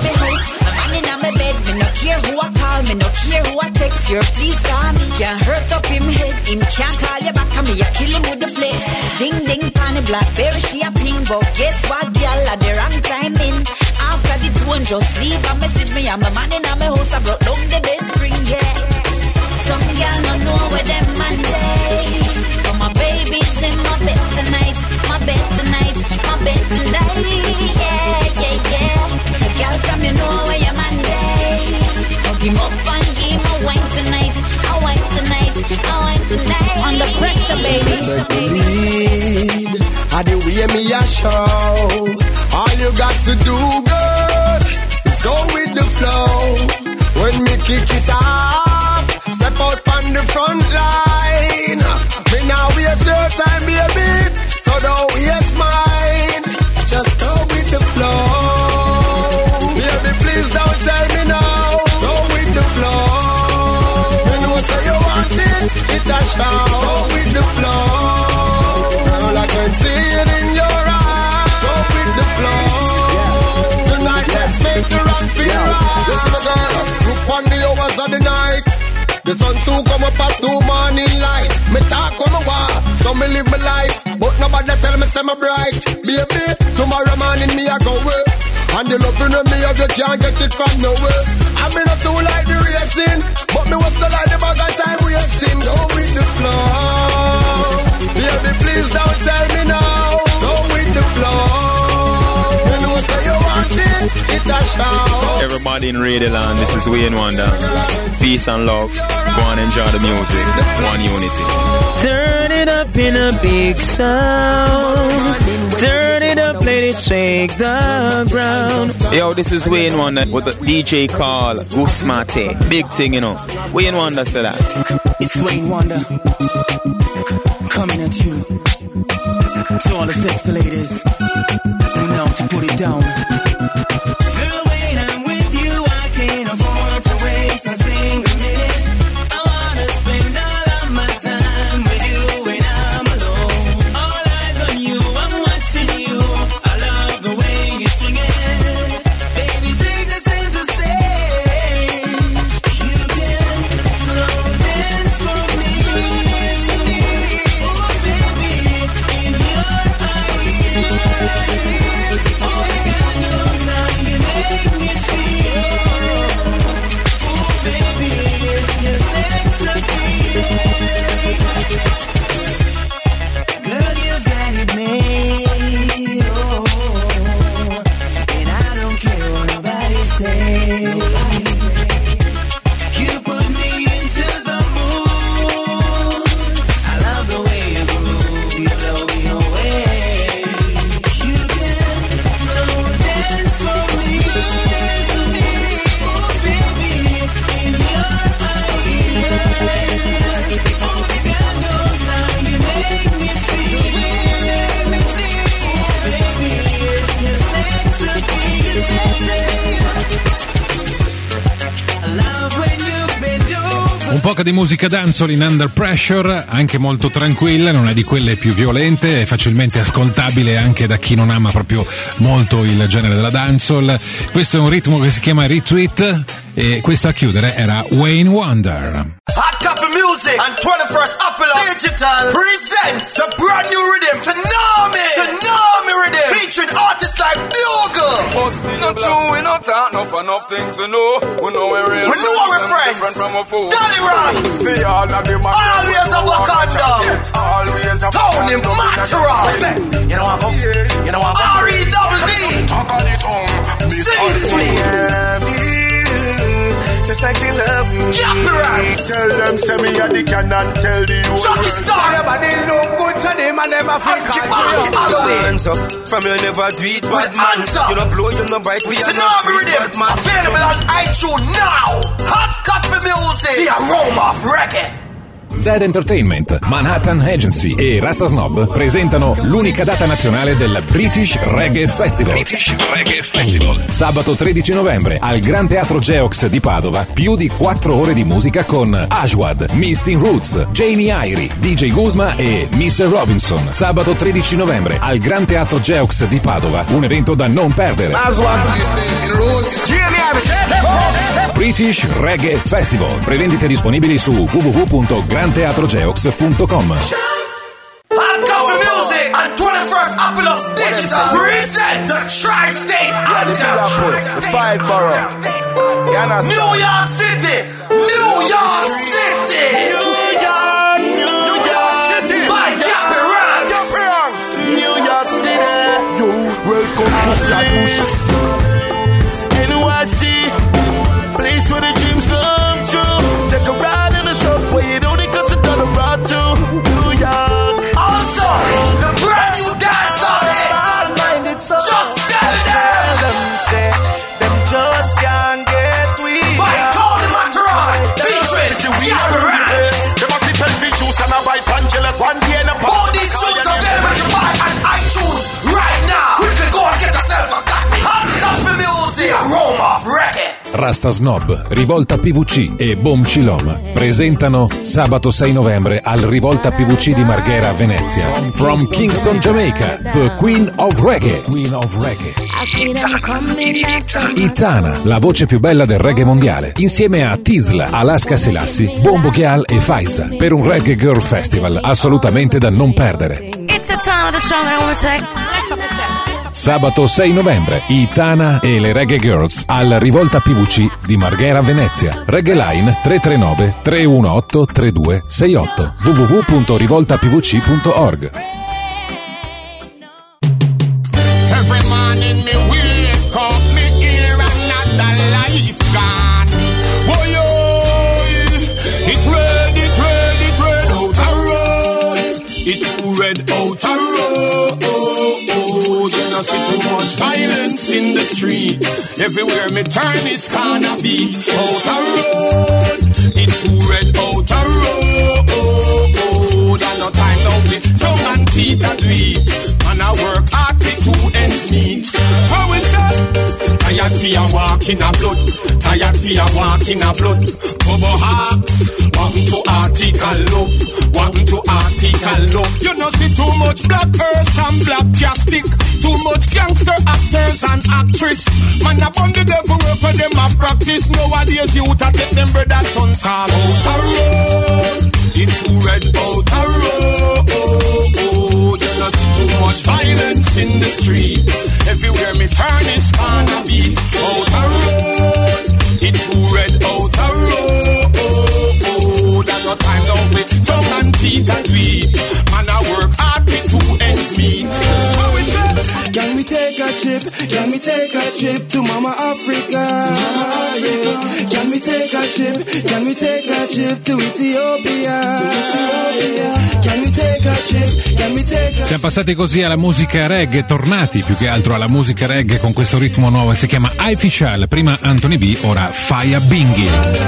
Me no care who I call, me no care who I text. You please call me. Can't hurt up him head, him can't call you back. And me I kill him with the flares. Ding ding pan the blackberry, she a ping. But guess what, girl, at the wrong time in. After the tone, just leave a message me. I'm a man in my house, I brought down the bed spring, yeah. Some girl don't know where them man day. But my baby's in my bed tonight, my bed tonight, my bed tonight, yeah. So girl from you know where your man day. Hug him up and give him a wine tonight, a wine tonight, a wine tonight. Under pressure, baby. Take the lead, how the way me a show. All you got to do, girl, is go with the flow. When me kick it off, step out on the front line. Me now waste your time, baby, so don't waste mine. Just go with the flow. Baby, please don't tell me The sun soon come up as soon morning light. Me talk on my war, so me live my life. But nobody tell me say me bright. Baby, tomorrow morning me I go away. And the loving of me if you can't get it from nowhere. I mean not too like the racing, but me was still like the bag of time wasting. Go with the flow. Baby, please don't tell me now. Go with the flow. You know say you want it, it's a shout. Everybody in Radio Land, this is Wayne Wonder. Peace and love. Go and enjoy the music. One unity. Turn it up in a big sound. Turn it up, let it shake the ground. Yo, this is Wayne Wonder with the DJ call Gusmate. Big thing, you know. Wayne Wonder said that. It's Wayne Wonder coming at you. To all the sexy ladies who know to put it down. Girl, when I'm with you, I can't afford to waste a single minute. I wanna spend all of my time with you when I'm alone. All eyes on you, I'm watching you. I love the way you swing it. Baby, take the center stage. You can slow dance for me. Oh, baby, in your eyes. Oh, God knows how you make me feel. Oh, baby, it's your sex appeal. Girl, you've got it made. Oh, and I don't care what nobody says. You put me into the mood. I love the way you move. You blow me away. You can slow dance for me. Dance for me. Oh, baby, in your eyes. Oh, God knows how you make me feel. Oh, baby, it's your sex appeal. I love when you bend over. Un po' di musica dancehall in Under Pressure, anche molto tranquilla, non è di quelle più violente, è facilmente ascoltabile anche da chi non ama proprio molto il genere della dancehall. Questo è un ritmo che si chiama Retweet e questo a chiudere era Wayne Wonder. Hot Coffee Music and 21st Apple Digital presents the brand new rhythm Tsunami Rhythm featuring artists like Bugle. Us not true, we not talk enough things to know. We know we're real. We know we're friends. Different from a fool. Dolly Rams. See all of them. Always a Wakanda. Always a Tony Matterall. You know what? You know what? R.E.W.D. Sing it sweet. Just like you love me. Tell them, say me a the cannon, tell the whole Chucky Star. Everybody look good to them and never feel hands up. From you never do it, bad man. You don't blow, you don't bite. We are Tsunami Rhythm. Available on iTunes now. Hot Coffee Music. The aroma of reggae. Zed Entertainment, Manhattan Agency e Rasta Snob presentano l'unica data nazionale del British Reggae Festival. Sabato 13 novembre al Gran Teatro Geox di Padova, più di 4 ore di musica con Ashwad, Mistin Roots, Jamie Irie, DJ Guzma e Mr. Robinson. Sabato 13 novembre al Gran Teatro Geox di Padova, un evento da non perdere. British Reggae Festival. Prevendite disponibili su www.granteatrogeox.com. Hot Coffee Music and 21st Apple Digital present the Tri-State Anthem. The 5 borough. New York City. New York City. By Cappy Ranks. New York City. Yo, welcome to Flatbush. NYC. Place where the dreams come true. Take a ride in the subway. You don't need cause it's on the road to New York. Also, the brand new dance on it. Just tell them. Say, them just can't get weak. By Tony Matterall. Featuring Cappy Ranks. They must be Pepsi juice and a white Angeles. One day in a all these tunes available to buy on iTunes right now. Quickly go and get yourself a copy. Hot Coffee Music. The aroma of reggae. Rasta Snob, Rivolta PVC e Bom Chilom presentano sabato 6 novembre al Rivolta PVC di Marghera, Venezia. From Kingston, Jamaica, the Queen of Reggae. Itana, la voce più bella del reggae mondiale, insieme a Tizla, Alaska Selassie, Bombo Gyal e Faiza, per un Reggae Girl Festival assolutamente da non perdere. Sabato 6 novembre, Itana e le Reggae Girls alla Rivolta PVC di Marghera, Venezia. Reggae Line 339 318 3268 www.rivoltapvc.org. Every morning me wake up, me hear another life gone. Boy, it's red out a road. It's red out a road. You know, see too much violence in the street. Everywhere me turn is corner beat. Out a road. It's too red out a road. And no time now for tongue and teeth a do it. And I work hard for 2 ends meet. How we say? Tired for a walk in a blood. Tired for a walk in a blood. Bubble hearts. Welcome to article love. Welcome to article love. You know see too much black earth and black plastic. Too much gangster actors and actress. Man upon the devil work with them a practice. Nowadays youth a take them brother turn tall. Out a road. It's too red out a road. You know see too much violence in the street. Everywhere me turn is corner beat. Out a road. It's too red out a road. There's no time now for tongue and teeth and weed. Man I work hard for 2 ends meet. How we say? Can we take a trip? Can we take a trip to Mama Africa? Can we take a trip? Can we take a trip to Ethiopia? Can we take a trip? Can we take a... Siamo passati così alla musica reggae, tornati più che altro alla musica reggae con questo ritmo nuovo che si chiama Ifishal. Prima Anthony B, ora Faya Bingi.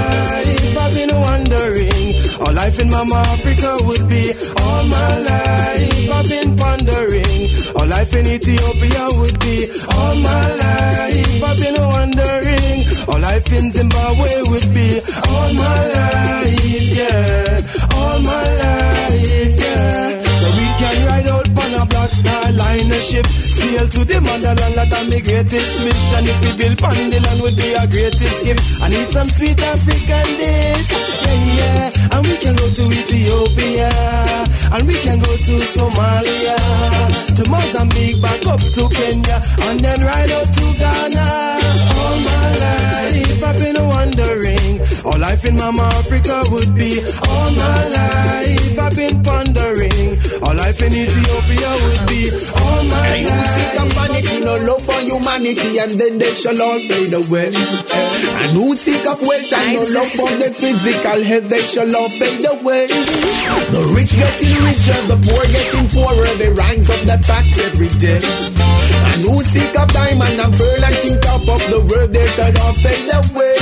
All life in Mama Africa would be all my life. I've been pondering. All life in Ethiopia would be all my life. I've been wondering. All life in Zimbabwe would be all my life. Yeah, all my life. Yeah. So we can ride out on a Black Star Liner ship, sail to the motherland. That's my greatest mission. If we build on the land, would be our greatest gift. I need some sweet African dish. Yeah. And we can go to Ethiopia, and we can go to Somalia, to Mozambique, back up to Kenya, and then right out to Ghana. All my life I've been wondering. All life in Mama Africa would be all my life. I've been pondering. All life in Ethiopia would be all my life. You seek a vanity, no love for humanity, and then they shall all fade away. And who seek of wealth and no love for the physical health, they shall all fade away. The rich getting richer, the poor getting poorer. They rise up the facts every day. And who seek of diamond and pearl and think top of the world, they shall all fade away.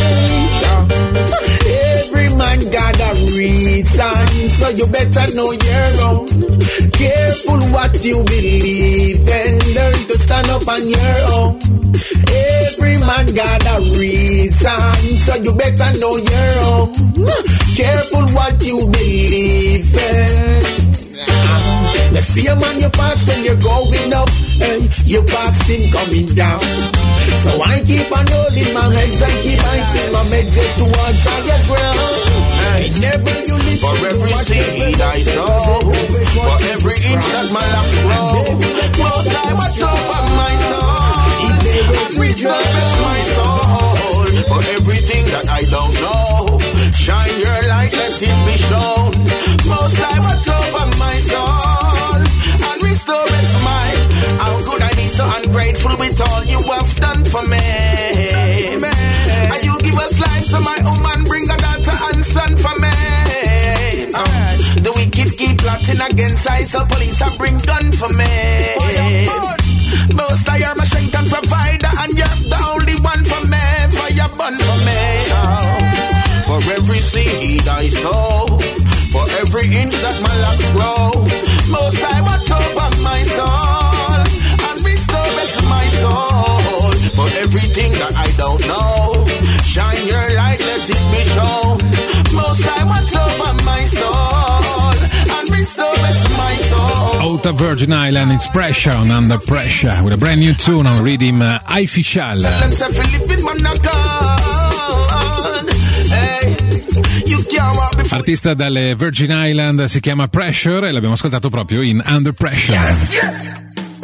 Every man got a reason, so you better know your own. Careful what you believe and learn to stand up on your own. Every man got a reason, so you better know your own. Careful what you believe in. The same man you pass when you're going up, and you pass him coming down. So I keep on holding my legs and keep biting my exit towards higher ground. And never you listen. For every seed I sow, for every inch that my locks grow, most I watch over my soul. And respect my soul. For everything that I don't know, shine your light, let it be shown. Most I watch over my soul. And restore its mine. How could I be so ungrateful with all you have done for me? And you give us life, so my woman bring a daughter and son for me. The wicked keep plotting against I, so police I bring gun for me. Most I are my strength and provider, and you're the only one for me. Fire burn for me. For every seed I sow, for every inch that my locks grow, most I watch over my soul and restore it to my soul. For everything that I don't know, shine your light, let it be shown. Most I watch over my soul and restore it to my soul. Out of Virgin Island, it's Pressure on Under Pressure with a brand new tune on Rhythm Artificial. Artista dalle Virgin Island, si chiama Pressure e l'abbiamo ascoltato proprio in Under Pressure. Yes.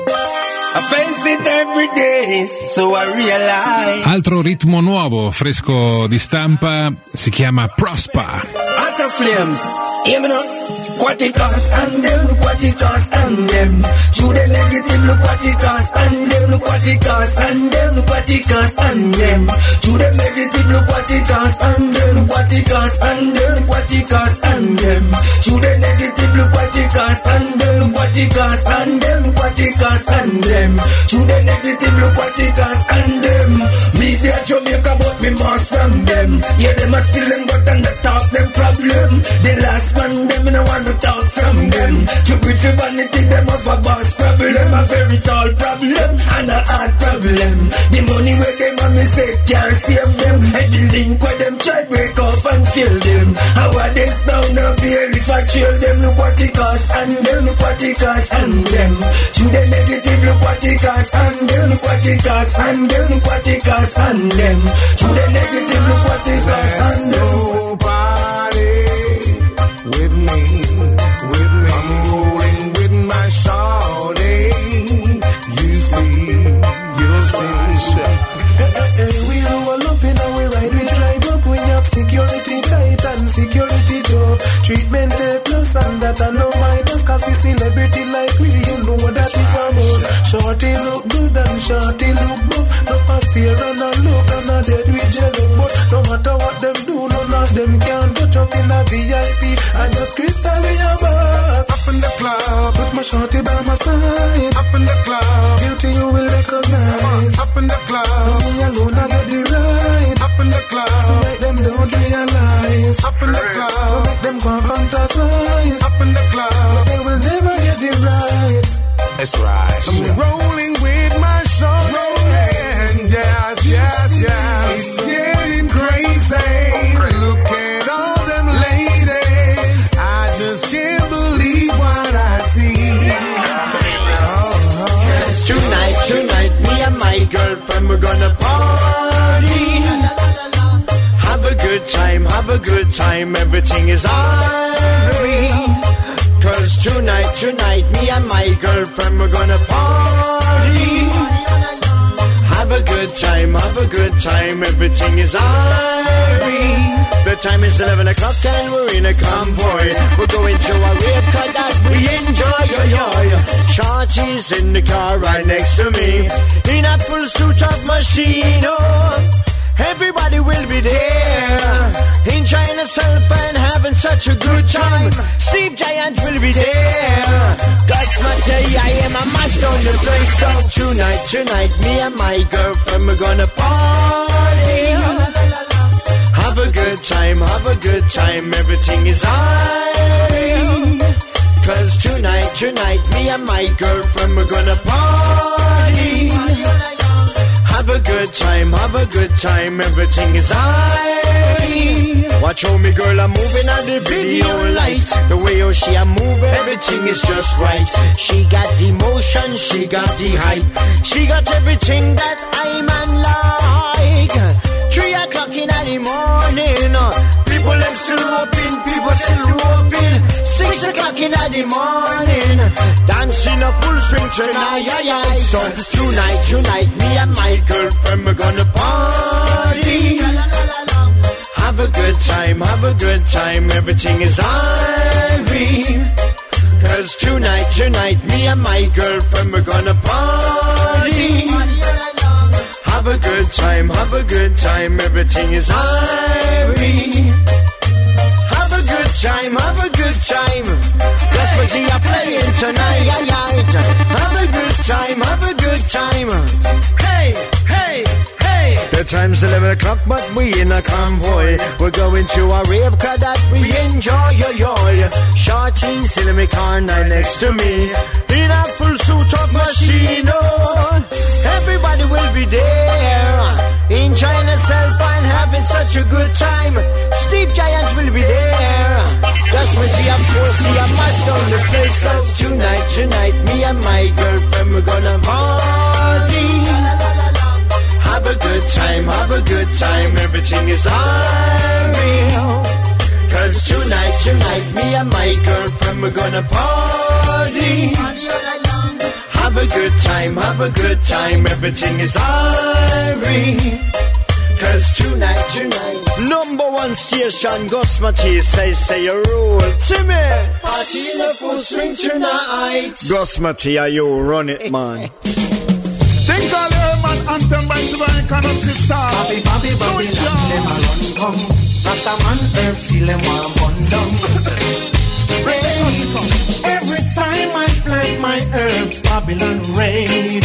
I face it every day, so I realize. Altro ritmo nuovo, fresco di stampa, si chiama Prosper. Out of flames, hear me now. What it costs and them, look what it costs and them. Shoot the negative, look what it costs and them, look what it costs and them, look what it costs and them. Shoot the negative, look what it costs and them, look what it costs and them, look what it costs and them. Shoot the negative, look what it costs and them, look what it costs and them, look what it costs and them. Shoot the negative, look what it costs and them. Me there Jamaica, but me mass from them. Yeah, them a spill them gut and the talk them problem. The last one them in a one talk from them. To breed for vanity, them have a boss problem, a very tall problem and a hard problem. The money where them a mistake can't save them. Every link where them try break off and kill them. How are they down a bail if I chill them? Look what it costs and them, look what it costs and them. To the negative, look what it costs and them, look what it costs and them, look what it costs and them. To the negative, look what it costs and them. Nobody with me. I'm rolling with my shawty. You see, you'll see. Hey, we roll up in our ride, we drive up, we have security tight and security tough. Treatment A plus and that I know minus, cause we celebrity like we, you know that is a must. Shorty look good and shorty look buff. No fast here and a look and a dead we jealous, but no matter what them do, none of them can touch up in a VIP. I just crystal in your boss. Up in the club, put my shorty by my side. Up in the club, beauty you will recognize. Up in the club, me alone I get the right. Up in the club, so make them don't realize. Up in the club, so make them go and fantasize. Up in the club, they will never get the right. That's right. I'm rolling with my shorty. Rolling, yes. It's getting crazy. Look at all them ladies. I just can't believe what I see. Tonight, me and my girlfriend, we're gonna party. Have a good time, everything is alright. Cause tonight, me and my girlfriend, we're gonna party. Have a good time, everything is alright. The time is 11 o'clock and we're in a convoy. We're going to a rave car that we enjoy, Shorty's in the car right next to me, in a full suit of machine, everybody will be there, enjoying themselves and having such a good time. Steve Giant will be there, Gus Matei, I am a master on the place. So tonight, me and my girlfriend, we're gonna party. Have a good time, everything is alright. Cause tonight, me and my girlfriend, we're gonna party. Have a good time, everything is alright. Watch how me girl a moving on the video light. The way how she a moving, everything is just right. She got the motion, she got the hype, she got everything that I man like. 3 o'clock in the morning, people them still open, 6 o'clock in the morning, dancing a full swing tonight. So tonight, me and my girlfriend, we're gonna party. Have a good time, everything is alright. Cause tonight, me and my girlfriend, we're gonna party. Have a good time, everything is alright. Have a good time, that's what we are playing tonight. Have a good time, hey. The time's 11 o'clock, but we in a convoy. We're going to a rave car that we enjoy, Shorty's in the car right next to me, in a full suit of machine, everybody will be there, enjoying themselves and having such a good time. Steve Giant will be there, that's what of course, see a master on the place. So tonight, me and my girlfriend, we're gonna party. Have a good time, everything is unreal. Cause tonight, me and my girlfriend, we're gonna party. Have a good time, everything is unreal. Cause tonight, number one station, Gus Matisse say you rule. Timmy, party in the full swing tonight. Gus Matisse, you run it, man. Think all Herman anthem by Jamaica and Crystal. Bobby, them a run come. Rasta man herb still them one bun down. Every time I plant my herbs, Babylon raid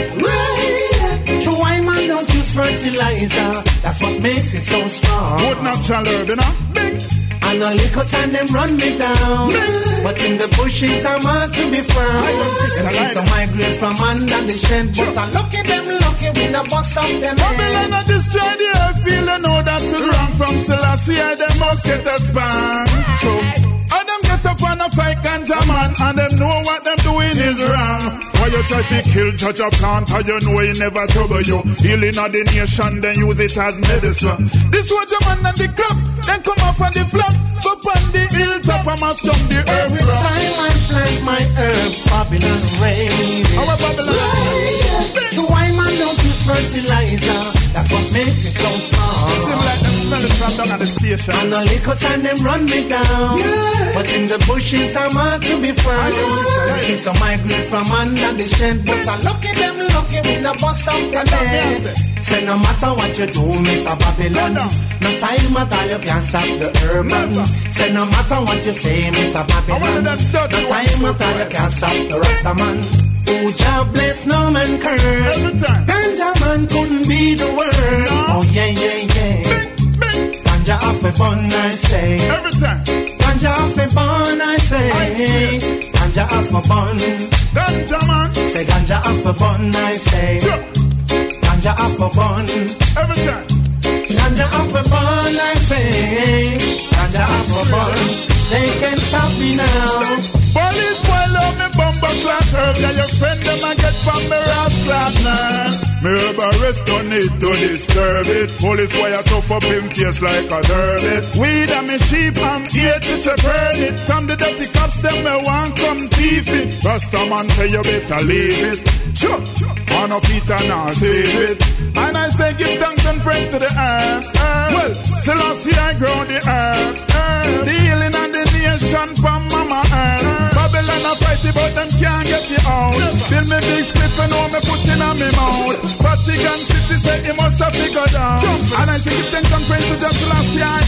it. True why man don't use fertilizer. That's what makes it so strong. Good natural herb, you know. Bing. And a little time them run me down. But in the bushes I'm hard to be found. And so migrate from under the shed. But I lucky them lucky when I bust up them. Babylon at this journey, I feel I know that is wrong. From Selassie, they must get a span. And them get up on a fight ganja man, and them know what them doing is wrong. Why you try to kill Judge of plant, and you know he never trouble you. Healing of the nation, then use it as medicine. This was the man and the crop, then come off on the flop. Up on the hilltop, I must dump the herb. Every time I plant my herbs, Babylon rain. Our Babylon. So why man don't use fertilizer? That's what makes it so strong. Seem like them smell it from down at the station. And a little time them run me down. But in the bushes I'm hard to be found. Keep some migrate from under the shed. But I lucky them lucky when I bust up the bed. Say no matter what you do, Mr. Babylon. No time at all you can't stop the urban. Say no matter what you say, Mr. Babylon. No time at all you can't stop the Rastaman. Oh, Jah bless, no man curse. Ganja man couldn't be the worst. Oh, yeah. Ganja off a bun, I say. Ganja off a bun, I say. Ganja off a bun. Ganja man. Say ganja off a bun, I say. Ganja off a bun. Ganja off a bun, I say. Ganja off a bun. They can't stop me now. Police boy love me bumper clock herb. Yeah, your friend them I get from me rascal man. Me herb arrest don't need to disturb it. Police boy a tough up him face like a derby. Weed and me sheep I'm here to shepherd it. From the dirty cops them me want come thief it. Rasta man say you better leave it. Sure, man up it and not save it. And I say give thanks and praise to the earth. Well, Selassie I grow the earth. The healing and the nation from mama earth. Babylon a fight it but them can't get it out. Till me big split and know me put in on me mouth. Vatican City say he must have figured out. And I say give thanks and praise to just Selassie I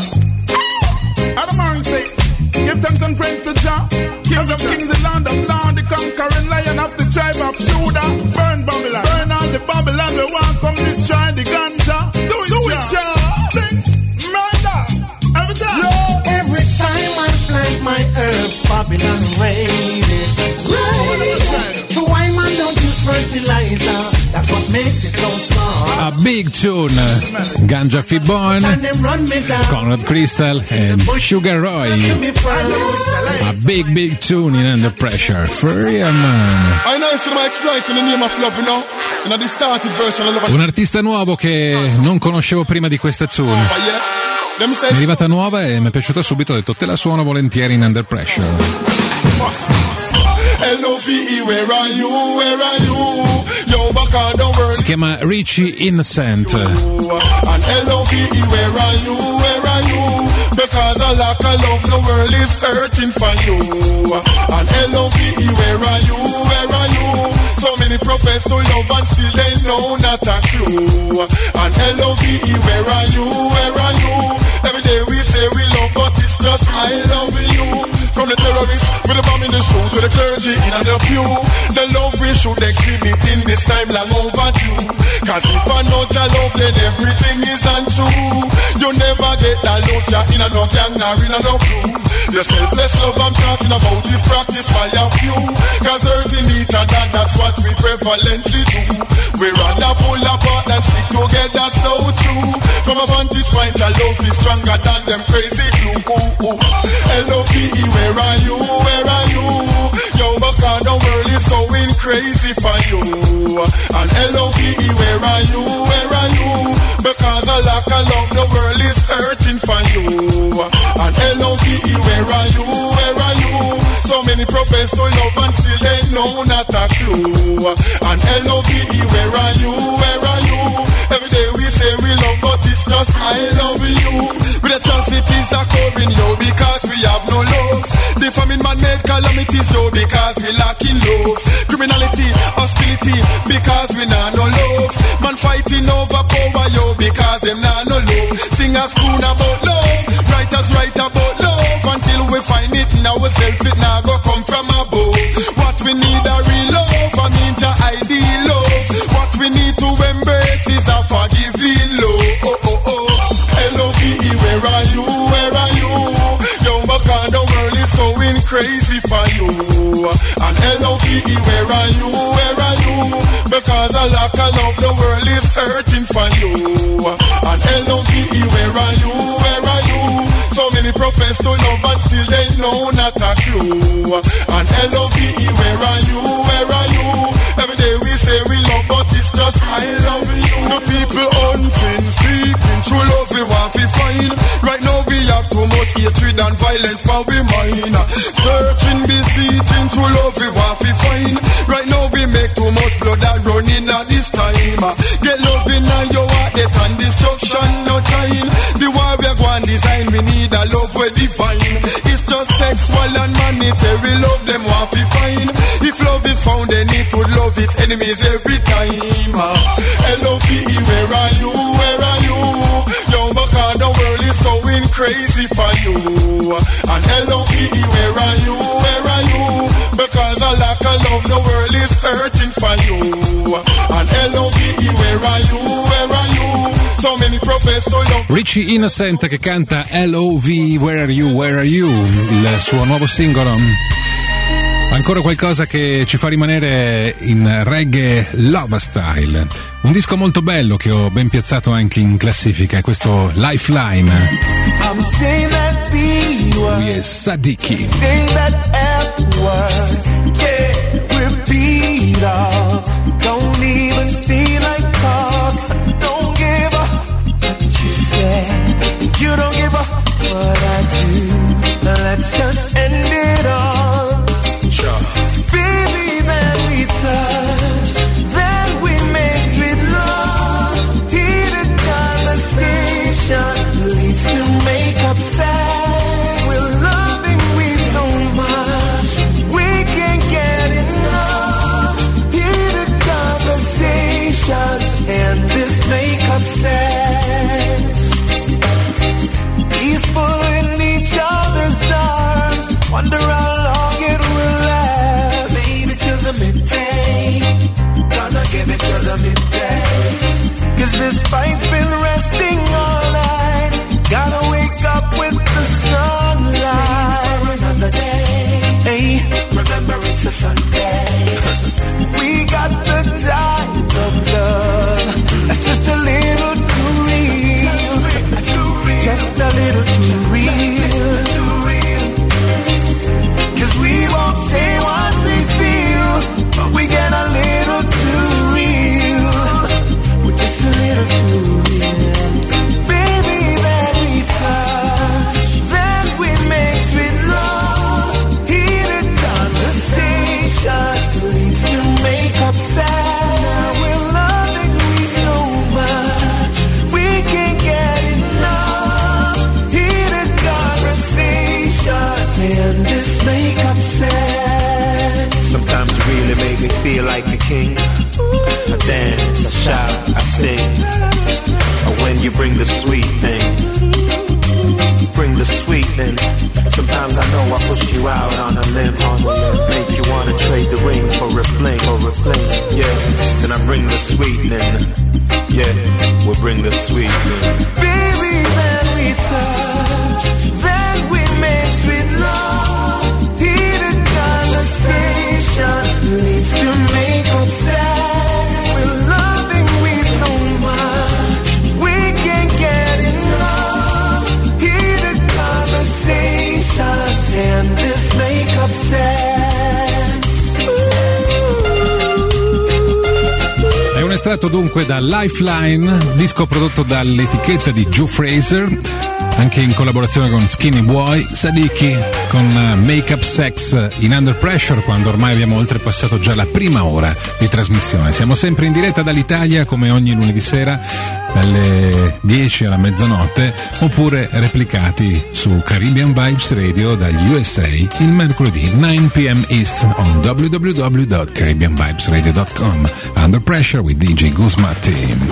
grow. And the man say give thanks and praise to Jah, Kings of kings, the land of Lord, the conquering lion of the tribe of Judah. Burn Babylon, burn all the Babylon, we want come destroy the ganja. Do it, Jah. Murder, every time. Every time I plant my herbs, Babylon raided. So why man don't use fertilizer? That's what makes it so strong. A big tune, Ganja Fibon, Conrad Crystal and Sugar Roy. A big tune in Under Pressure. Free man. I know it's my exploit in the name of love, you know. In the distorted version of Un artista nuovo che non conoscevo prima di questa tune. Mi è arrivata nuova e mi è piaciuta subito, ho detto te la suono volentieri in Under Pressure. L-O-V-E, where are you, where are you? Yo, back on the world. Si chiama Richie Innocent. And L-O-V-E, where are you, where are you? Because a lack of love, the world is hurting for you. And L-O-V-E, where are you, where are you? So many profess to love and still they know not a clue. And L-O-V-E, where are you, where are you? Every day we say we love, but it's just I love you. From the terrorists with the bomb in the shoe to the clergy in the pew, the love we should exhibit in this time long overdue. Cause if I know your love, then everything is untrue. You never get that love, you're in a no gang, nor in a no crew. The selfless love I'm talking about is practiced by a few. Cause hurting each other, that's what we prevalently do. We rather pull apart than stick together, so true. From a vantage point, your love is stronger than them crazy glue. L-O-V-E, where are you, where are you? Yo, Baka, crazy for you. And L-O-V-E, where are you, where are you? Because a lack of love, the world is hurting for you. And L-O-V-E, where are you, where are you? So many profess to love and still they know not a clue. And L-O-V-E, where are you, where are you? Every day we say we love, but it's just I love you. With atrocities occurring, yo, because we have no love. The famine man-made calamities, yo, because we lacking love. Criminality, hostility, because we nah no love. Man fighting over power, yo, because them nah no love. Singers croon about love, writers write about love. Until we find it in ourselves, it nah go come from above. What we need a real love, I mean the ideal love. What we need to embrace is a forgiving love. Oh, oh, oh. L-O-V-E, where are you, where are you? Yo, because the world is going crazy for you. And L-O-V-E, where are you, where are you? Because a lack of love, the world is hurting for you. And L-O-V-E, where are you, where are you? So many profess to love and still they know not a clue. And L-O-V-E, where are you, where are you? Every day we say we love, but it's just I love you. The people hunting, seeking true love we want to find. Right now we have too much hatred and violence for we mind. Searching, beseeching true love we want to find. Right now we make too much blood that running at this time. Get love in your heart, death and destruction no time. The war we are going design, we need a love we divine. It's just sexual and monetary love them want to find. If love is found, they need to love its enemies every time. L-O-V-E, where are you, where are you? Yo, because the world is going crazy for you. And L-O-V-E, where are you, where are you? Because a lack of love, the world is hurting for you. And L-O-V-E, where are you, where are you? So many profess to love. Richie Innocent che canta L.O.V. Where Are You, Where Are You, il suo nuovo singolo. Ancora qualcosa che ci fa rimanere in reggae love style. Un disco molto bello che ho ben piazzato anche in classifica, è questo Lifeline. I'm saying that B-word. Lui è Sadiki. Say that F-word. Yeah, repeat all. Don't even feel like talk. Don't give up what you said. You don't give up what I do. Now let's just end it all. Baby, then we touch, then we mix with love. Heated conversation leads to make-up sad. We're loving we so much, we can't get enough. Heated conversations and this make-up sex. Peaceful in each other's arms, wonder how long it will last. Maybe till the midday, gonna give it till the midday. Cause this fight's been resting all night. Gotta wake up with the sunlight. For another day, hey, remember it's a Sunday. We got the type of love that's just a little too real. Just a little too real. We won't say what we feel, but we get a little too real. We're just a little too real. Baby, then we touch, then we mix with love. Heated conversations leads to make-up sad. Now we're loving we so much, we can't get enough. Heated conversations and this make-up sex. Sometimes you really make me feel like a king. I dance, I shout, I sing. But when you bring the sweet thing, bring the sweet thing. Sometimes I know I push you out on a limb, make you wanna trade the ring for a fling, yeah. Then I bring the sweetening, yeah, we'll bring the sweetening. Baby, then we touch, then we mix with love. Heated conversation leads to make-up sad. We're loving we so much, we can't get enough. Heated conversations and this make-up sex. Ooh. estratto dunque da Lifeline, disco prodotto dall'etichetta di Joe Fraser, anche in collaborazione con Skinny Boy, Sadiki con Make Up Sex in Under Pressure, quando ormai abbiamo oltrepassato già la prima ora di trasmissione. Siamo sempre in diretta dall'Italia come ogni lunedì sera dalle 10 alla mezzanotte, oppure replicati su Caribbean Vibes Radio dagli USA il mercoledì 9 p.m. East on www.caribbeanvibesradio.com. Under Pressure with DJ Guzmatti.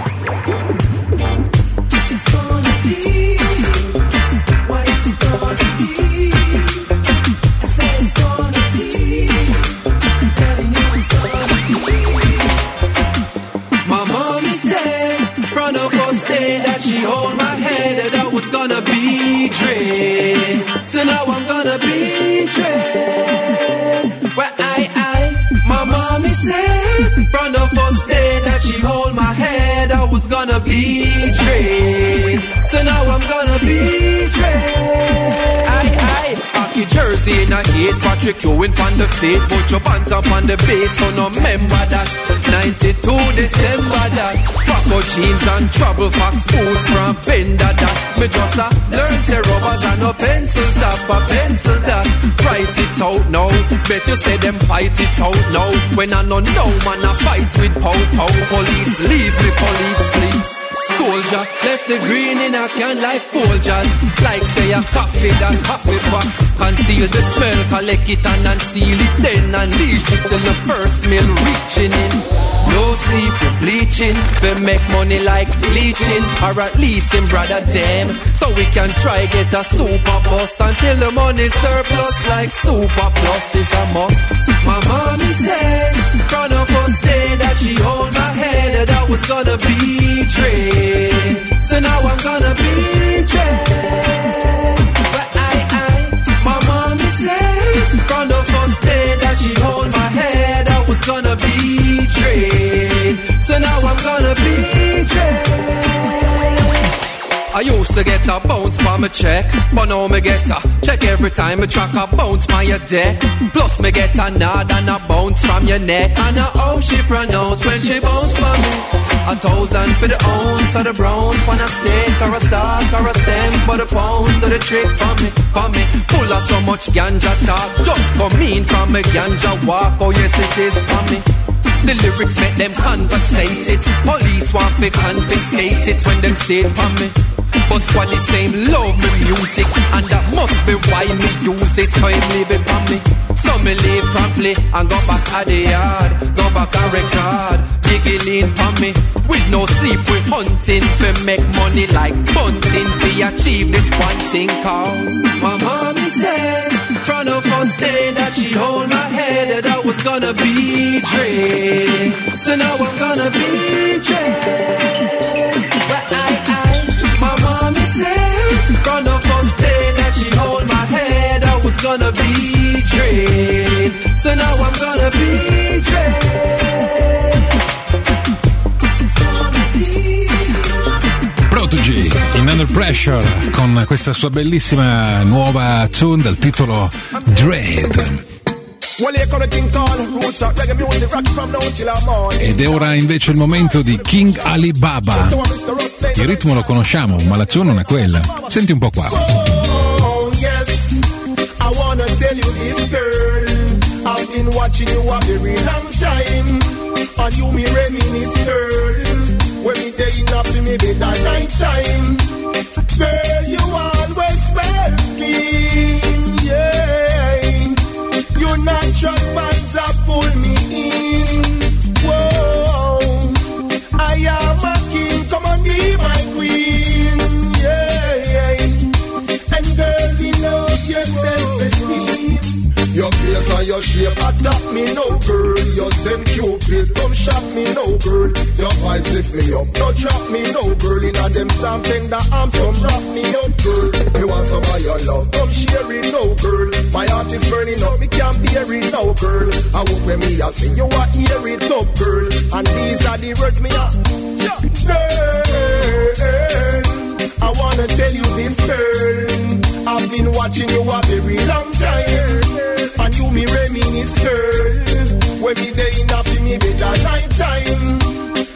She hold my hand and I was gonna be dread. So now I'm gonna be dread. Where my mommy said, from the first day that she hold my hand, I was gonna be dread. So now I'm gonna be dread. Hockey jersey in a 8, Patrick Ewing on the feet, put your bands up on the beat, so no remember that. 92 December that. Papa jeans and trouble fox boots from Fender that. Me just learn say rubbers and no pencil top, a pencil that. Write it out now, bet you say them fight it out now. When I know no man I fight with pow. Police leave me colleagues please. Soldier left the green in a can like Folgers. Like say a coffee that coffee pot. Conceal the smell, collect it and unseal it, then unleash it till the first meal reaching in. No sleep, we're bleaching. We make money like bleaching, or at least in brother them. So we can try get a super bus until the money surplus like super plus is a must. My mommy said, from the first day that she hold my head, that I was gonna be dread. So now I'm gonna be dread. But my mommy said, from the first day that she hold my head, I was gonna be dread. So now I'm gonna be dread. I used to get a bounce by my check, but now me get a check every time I track a bounce by your deck. Plus me get a nod and a bounce from your neck. And how she pronounce when she bounce for me. 1,000 for the ounce of the brown, for a steak or a stock or a stem, but a pound of the trick for me. Full of so much ganja talk, just come in from a ganja walk. Oh yes it is for me. The lyrics make them conversate it. Police want to confiscate it when them say it for me. But squad the same love me music, and that must be why me use it. So him leave it for me. So me leave promptly and go back at the yard, go back and record. Giggling for me, with no sleep we hunting. We make money like bunting, we achieve this one thing cause my mommy said, from the first day that she hold my head, that I was gonna be dread. So now I'm gonna be dread. But my mommy said, from the first day that she hold my head, I was gonna be dread. So now I'm gonna be dread. Prodigy in Under Pressure con questa sua bellissima nuova tune dal titolo Dread. Ed è ora invece il momento di King Alibaba. Il ritmo lo conosciamo, ma la tune non è quella. Senti un po' qua. Oh yes, I wanna tell you this girl, I've been watching you a very long time, and you me reminisce girl, when me day enough to me bed at night time. Girl, you always smell clean, yeah. Your natural vibes are pull me in. Whoa, I am a king, come on be my queen, yeah. And girl, you know your self-esteem. Your face and your shape attack me no girl. You send Cupid come shot me no girl. Your vibes lift me up, no drop me no girl. Inna them sampling the arms come rock me up girl. You want some of your love, come share it no girl. My heart is burning up, me can't bear it no girl. I hope when me a sing you a hear it up girl. And these are the words me a girl, I wanna tell you this girl, I've been watching you a very long time, and you me reminisce girl, when me day enough in me bed at night time.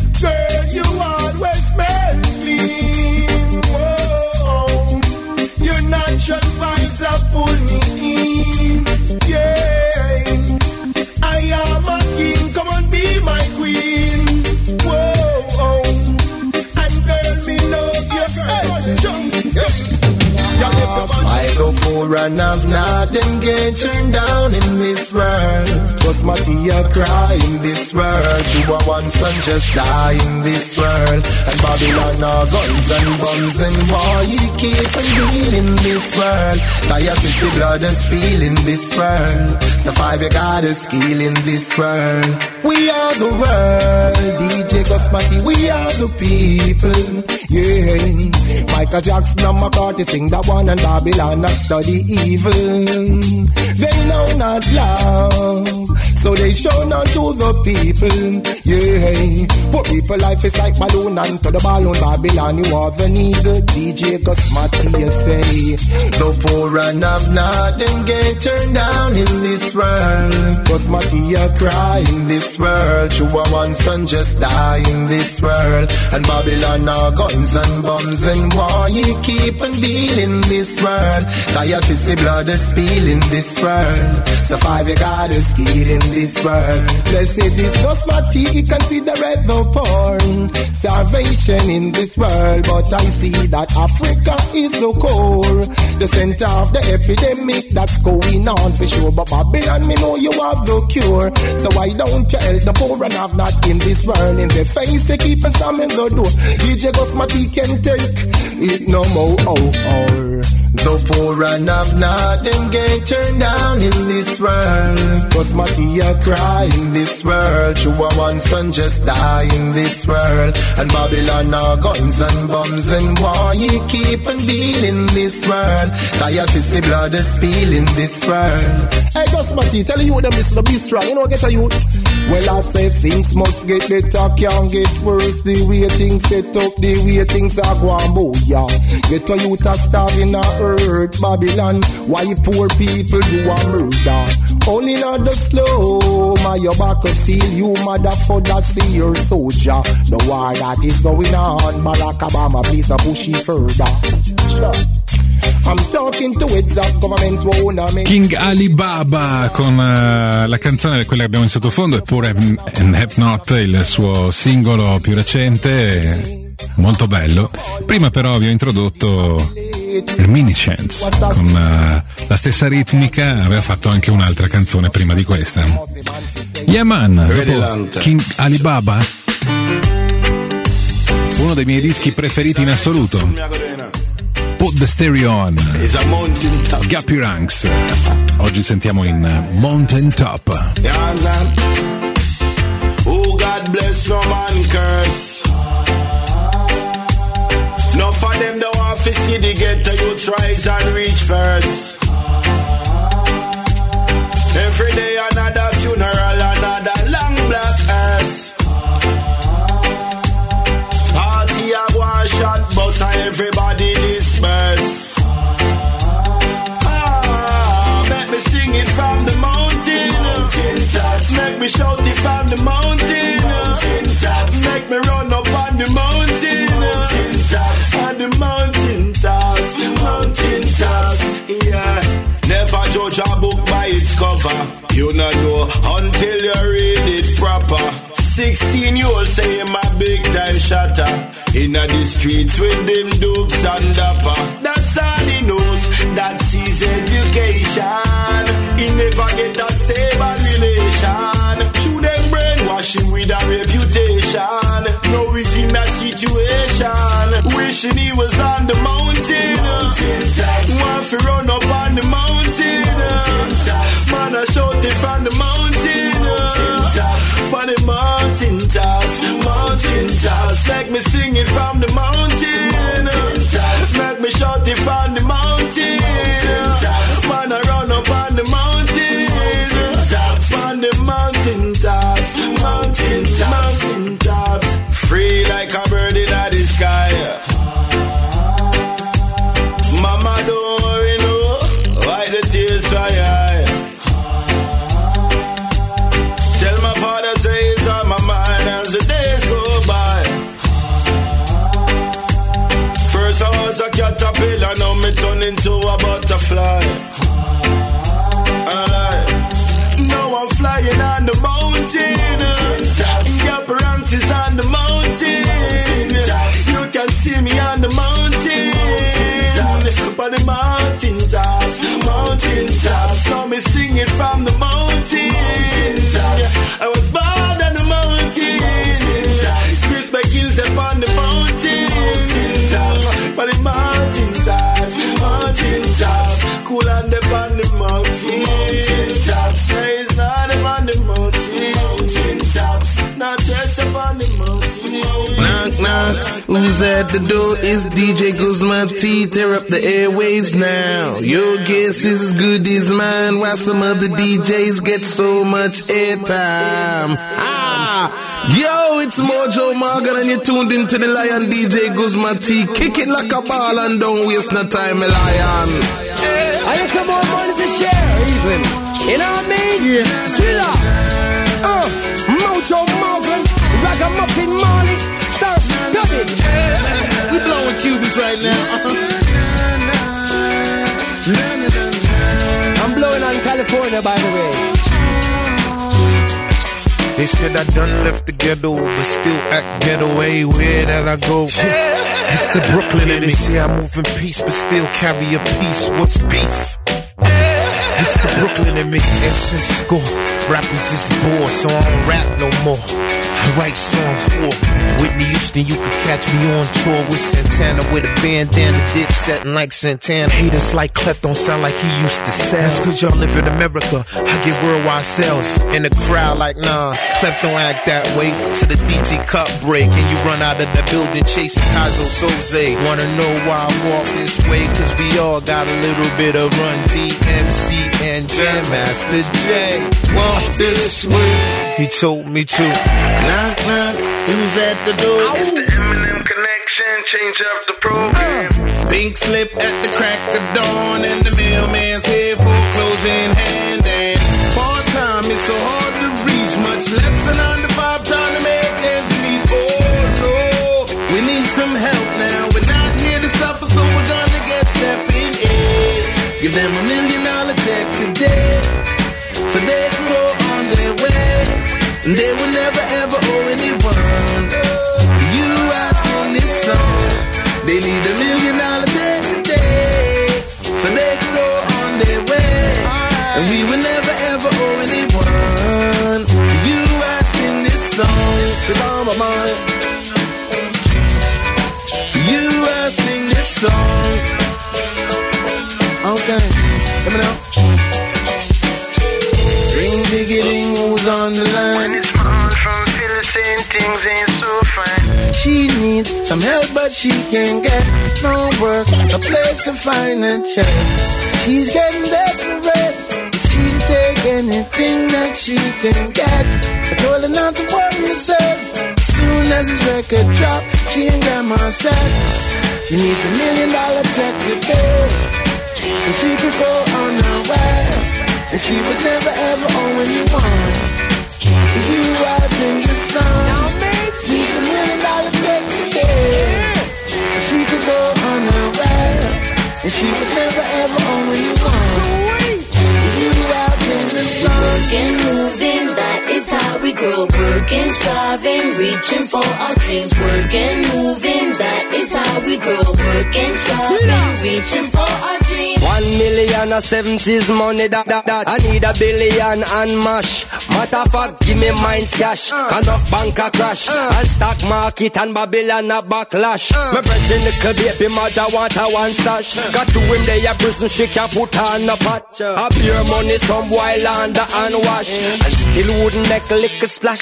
and have not, them get turned down in this world. Cause my tear cry in this world. You are one son just die in this world. And Babylon are guns and bombs and war. You keep on dealing this world. Tired to see blood and spill in this world. Survive you gotta skill in this world. We are the world. DJ Gosmati, we are the people. Yeah. Michael Jackson and McCarthy sing that one, and Babylon that study evil. They know not love, so they show none to the people. Yeah, poor people life is like balloon, and to the balloon Babylon you are the needle. DJ Gosmati say the poor and have not, them get turned down in this world. Gosmati cry in this world. You are one son just die in this world. And Babylon are guns and bombs and war. You keep on dealing this world. Tired to see blood spill in this world. Survive you gotta skill in this world. Let's say this Gosmati, he consider the poor. Salvation in this world. But I see that Africa is the core, the center of the epidemic that's going on for sure. But Babylon, me know you have the cure. So why don't you help the poor and have not in this world? In the face they keep on slamming the door. DJ Gosmati can take it no more. The poor and have not, them get turned down in this world. Gosmati cry in this world. You are one son just die in this world. And Babylon are guns and bombs and war. You keep on dealing this world. Tired to see blood spill in this world. Hey Gosmati, tell you them listen to be strong. You know get a youth. Well I say things must get better, can't get worse. The way things set up, the way things are going booyah. Get a youth a starving a earth. Babylon, why poor people do a murder? Only not the slow, my your back will feel you mother for that see your soldier. The war that is going on, Barack Obama please push it further. I'm talking to heads of government owner. King Alibaba con la canzone, quella che abbiamo in sottofondo, è pure and Have Not, il suo singolo più recente, molto bello. Prima però vi ho introdotto Reminiscence con la stessa ritmica, aveva fatto anche un'altra canzone prima di questa. Yeah man, King Alibaba, uno dei miei dischi preferiti in assoluto. Put the stereo on. Guppy Ranks. Oggi sentiamo in Mountain Top. Oh God bless no man curse. No for them don't want to see the ghetto youth rise and reach first. Every day another funeral, another long black earth. Party a one shot, but everybody disperse. Make me sing it from the mountain. Make me shout it from the mountain. Make me run up on the mountain. On the mountain tops, mountain tops, yeah. Never judge a book by its cover. You not know until you read it proper. 16-year-old say him a big time shatter. Inna the streets with them dukes and dapper. That's all he knows, that's his education. He never get a stable relation. Shoot them brainwashing with a reputation. Now he's in a situation, wishing he was on the mountain. Want to run up on the mountain. Man I shout it from the mountain. For the mountain tops, mountain tops. Make me sing it from the mountain. Make me shout it from the mountain. Man I run up on the mountain. On the mountain tops, mountain tops, mountain tops. Free like a bird in the sky. Mama don't worry no, why the tears dry eye. Who's at the door? It's DJ Guzman T. Tear up the airwaves now. Your guess is as good as mine. Why some other DJs get so much airtime? Yo, it's Mojo Morgan and you're tuned into the Lion DJ Guzman T. Kick it like a ball and don't waste no time, Lion. I ain't come on money to share even. You know what I mean? Yeah. Thriller. Mojo Morgan, Ragamuffin Marley, Star Studded. We blowing Cubans right now. I'm blowing on California, by the way. They said I done left the ghetto, but still act ghetto everywhere that I go. It's the Brooklyn in me. They say I move in peace, but still carry a piece. What's beef? It's the Brooklyn in me. Essence score. Rappers is bored, so I don't rap no more. I write songs for Whitney Houston. You could catch me on tour with Santana with a bandana, dip setting like Santana. Haters like Clef don't sound like he used to say. That's cause y'all live in America. I get worldwide sales. In the crowd like, nah, Clef don't act that way. To the DT cup break and you run out of the building chasing Kazo Soze. Wanna know why I walk this way? Cause we all got a little bit of Run DMC and Jam Master J. Walk this way. He told me to. Knock, knock, who's at the door? It's the Eminem Connection, change up the program. Pink slip at the crack of dawn, and the mailman's here for closing hand. And part-time is so hard to reach, much less than under 5 time to make ends meet. Oh no, we need some help now. We're not here to suffer, so we're gonna get stepping in. Give them $1 million check today, so they can go on their way. They will never ever owe anyone. You I sing this song. They need $1 million check today, so they can go on their way. And we will never ever owe anyone. You I sing this song. It's on my mind. You I sing this song. Okay, come on now. Ring digging, who's on the line? When it's on from Philly, saying things ain't so fine. She needs some help, but she can't get no work, a place to find a check. She's getting desperate, but she'll take anything that she can get. I told her not to worry herself. As soon as this record drop, she and grandma said she needs $1 million check today, so she could go on her way. And she would never ever owe anyone. You I sing this song. She needs $1 million check today, and she could go on her way. And she would never ever owe anyone. You I sing this song. Working, moving, that is how we grow. Working, striving, reaching for our dreams. Working, moving, that is how we grow. Working, striving, reaching for our dreams. 1 million or 70s money that I need $1 billion and mash. Matter of fact, give me mine's cash. Enough bank a crash, and stock market and Babylon a backlash. My virgin little baby mother want a one stash. Got to him there a prison, she can put on a pot. A pure money some boy launder and wash, and still wouldn't make a lick a splash.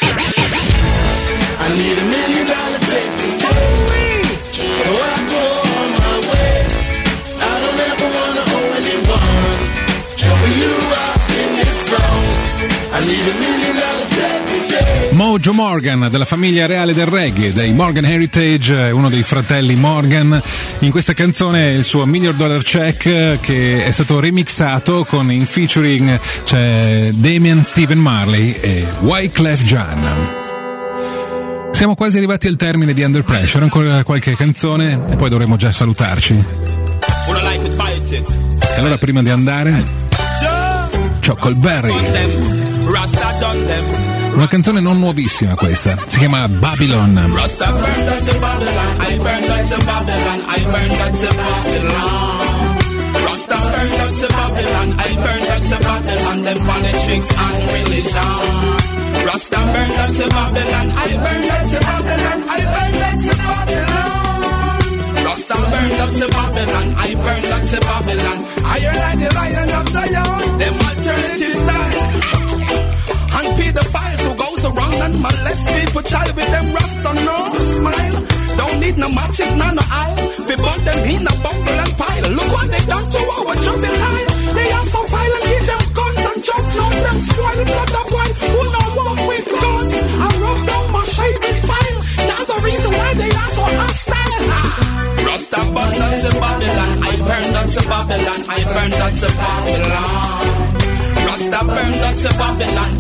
I need $1 million check today, so I go on my way. I don't ever wanna owe anyone. For you I sing this song. I need $1 million check today. Mojo Morgan della famiglia reale del reggae, dei Morgan Heritage, uno dei fratelli Morgan. In questa canzone il suo $1 million check che è stato remixato con in featuring c'è Damian Stephen Marley e Wyclef Jean. Siamo quasi arrivati al termine di Under Pressure, ancora qualche canzone e poi dovremo già salutarci. E allora prima di andare, Chuckleberry, una canzone non nuovissima questa, si chiama Babylon. Rasta burn that to Babylon, I burn that to Babylon, I burn that to Babylon. Rasta burn that to Babylon, I burn that to Babylon, them politics and religion. Rasta burn that to Babylon, I burn that to Babylon, I burn that to Babylon. Rasta burn that to Babylon, I burn that to Babylon. Higher like the Lion of Zion, them alternative style. And pedophiles who goes around and molest people, child with them Rasta no smile. Don't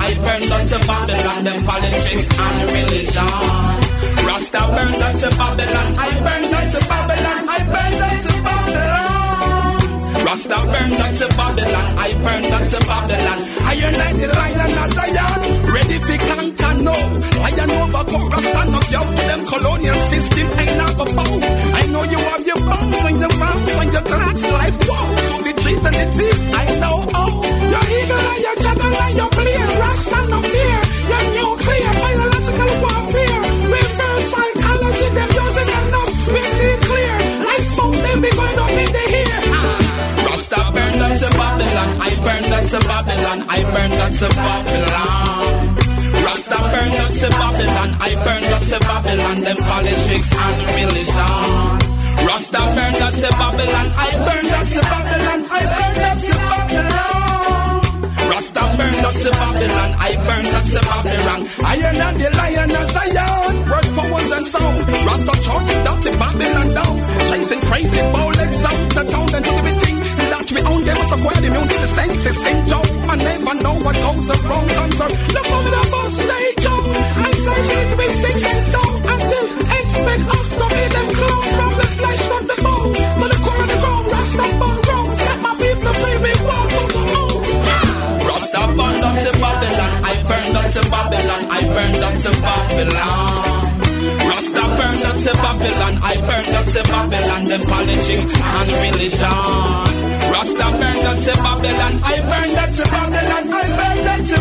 I burn down to Babylon, them politics and religion. Rasta burn down to Babylon, I burn down to Babylon, I burn down to Babylon. Rasta burn down to Babylon, I burn down to Babylon. Iron like the lion as Zion, ready for conquer no. Lion overcome, Rasta knock you out to them colonial system, ain't not go bow. I know you have your bombs and your bombs and your clocks like wow. To the cheap and the thief, I know oh. Your eagle and your jackal and your clear, Rasta no fear. Your nuclear, biological warfare. Reverse psychology, them using and us, we see clear. Like something be going up in the ear. Rasta burn down to Babylon, I burn down to Babylon, I burn down to Babylon. Rasta burn down to Babylon, I burn down to Babylon, them politics and religion. Rasta burn down to Babylon, I burn down to Babylon, I burn down to Babylon. Rasta burn down to Babylon, I burn down to Babylon. Iron and the lion of Zion, word powers and sound. Rasta charted down to Babylon down, chasing crazy bowlegs out the town and took everything that we own. Gave us a quiet immune to the senses. St. John, I never know what goes wrong comes up. Look over the bus stage, John. I say it with sticks and stone. I still expect us to be them clone from the flesh of the bone. But the core of the ground, Rasta burn wrong. Set my people free, we walk to the moon. Rasta burn down to Babylon, I burn down to Babylon, I burn down to Babylon. Rasta burn down to Babylon, I burn down to Babylon, them politics and religion. Rasta burn down to Babylon, I burn down to Babylon, I burn down to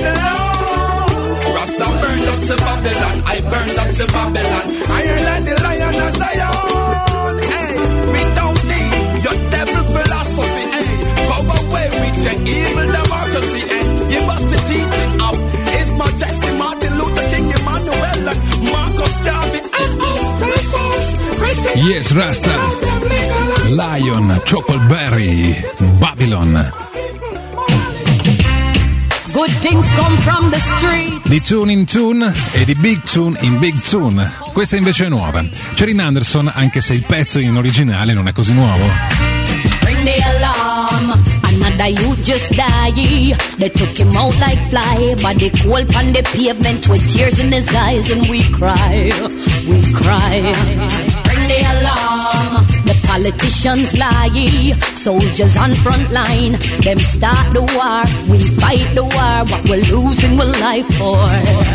Babylon. Rasta burn down to Babylon, I burn down to Babylon. Iron like the lion of Zion. Hey, we don't need your devil philosophy. Hey, go away with your evil democracy. Hey, give us the teaching of His Majesty Martin Luther King, Emmanuel, and Marcus Garvey, and us, the folks. Yes, Rasta, Lion, Chocolberry, Babylon. Good things come from the street. Di Tune in Tune e di Big Tune in Big Tune. Questa invece è nuova. Shereen Anderson, anche se il pezzo in originale non è così nuovo. Ring the alarm, another youth just die. They took him out like fly, but they cold on the pavement with tears in his eyes, and we cry, we cry. Ring the alarm, the politicians lie, soldiers on front line, them start the war, we fight the war, what we're losing we'll life for.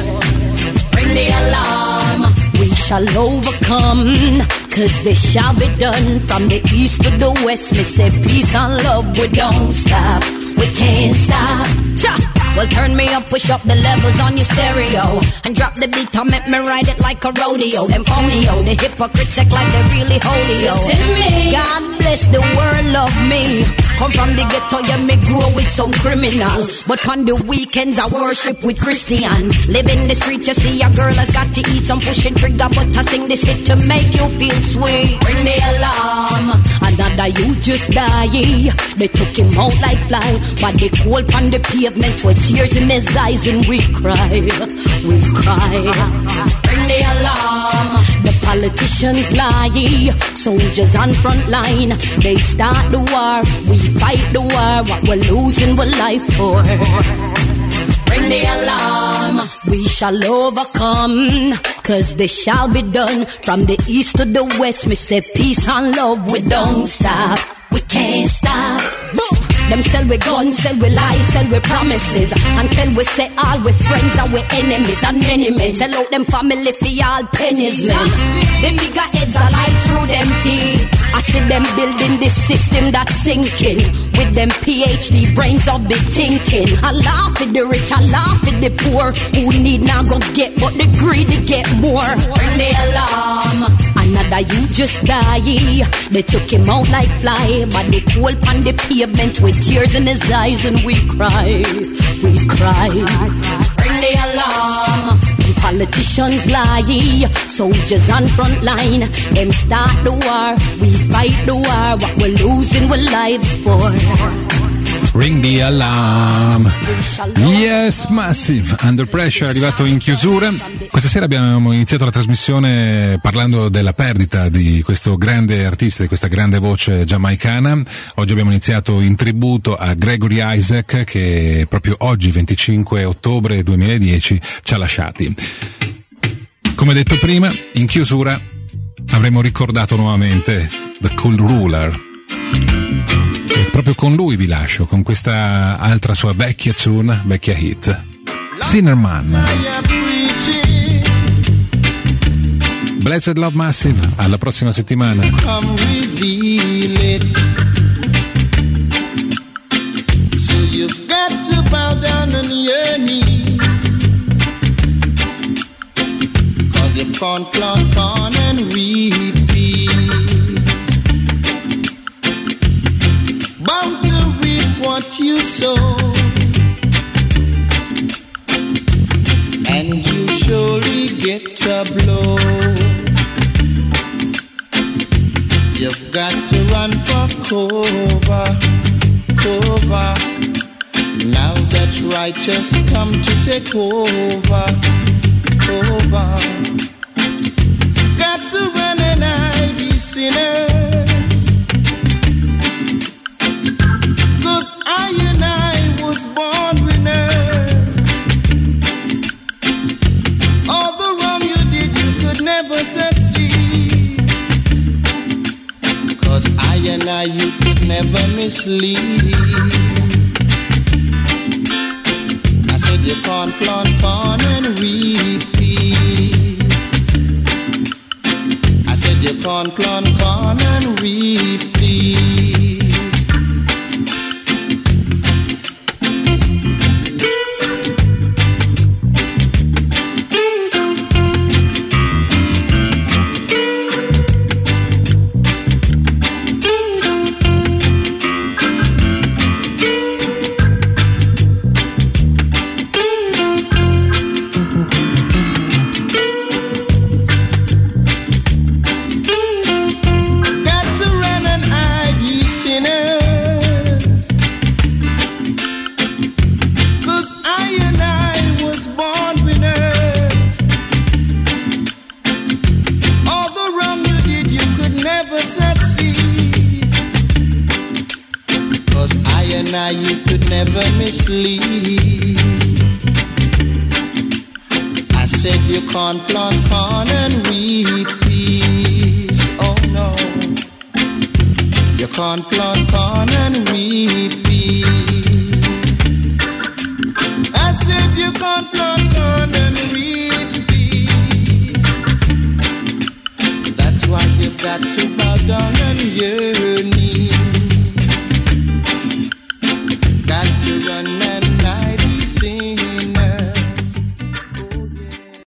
Ring the alarm, we shall overcome, cause this shall be done. From the east to the west, me say peace and love, we don't stop, we can't stop. Cha! Well, turn me up, push up the levels on your stereo, and drop the beat, and make me ride it like a rodeo. Them phony-o, the hypocrites act like they really holy-o. God bless the world of me. Come from the ghetto, yeah, me grow with some criminal, but on the weekends I worship with Christians. Live in the streets, you see a girl has got to eat. Some pushing trigger, but I sing this hit to make you feel sweet. Ring the alarm, another you just die. They took him out like fly, but they cold on the pavement with tears in his eyes, and we cry, we cry. Ring the alarm, the politicians lie, soldiers on front line, they start the war, we fight the war, what we're losing we're life for. Ring the alarm, we shall overcome, cause this shall be done. From the east to the west, me say peace and love, we don't stop, we can't stop. Boom! Them sell we guns, sell we lies, sell we promises, until we say all we friends and we enemies and many men. Sell out them family for all pennies, man. The bigger heads are like through them teeth. I see them building this system that's sinking, with them PhD brains of big thinking. I laugh at the rich, I laugh at the poor, who need now go get, but the greedy get more. Ring the alarm, another you just die. They took him out like fly, but they cold on the pavement with tears in his eyes, and we cry, we cry. Ring the alarm, the politicians lie, soldiers on front line, them start the war, we fight the war, what we're losing we're lives for. Ring the alarm. Yes, Massive, Under Pressure, arrivato in chiusura. Questa sera abbiamo iniziato la trasmissione parlando della perdita di questo grande artista, di questa grande voce giamaicana. Oggi abbiamo iniziato in tributo a Gregory Isaac, che proprio oggi, 25 ottobre 2010, ci ha lasciati. Come detto prima, in chiusura avremo ricordato nuovamente The Cool Ruler. E proprio con lui vi lascio, con questa altra sua vecchia tune, vecchia hit, Sinner Man. Blessed Love Massive, alla prossima settimana. Come reveal it. So you've got to bow down on your knees, 'cause you can't plant corn and reap peas. Bound to reap what you sow, and you surely get a blow. You've got to run for cover, cover. Now that righteous come to take over, over. Got to run and hide these sinners, 'cause I and I was born winners. All the wrong you did, you could never succeed, 'cause I and I, you could never mislead. I said you can't plant corn and reap peas. I said you can't plant corn and reap peas. Now you could never mislead. I said you can't plant corn and reap peas. Oh no, you can't plant corn and reap peas.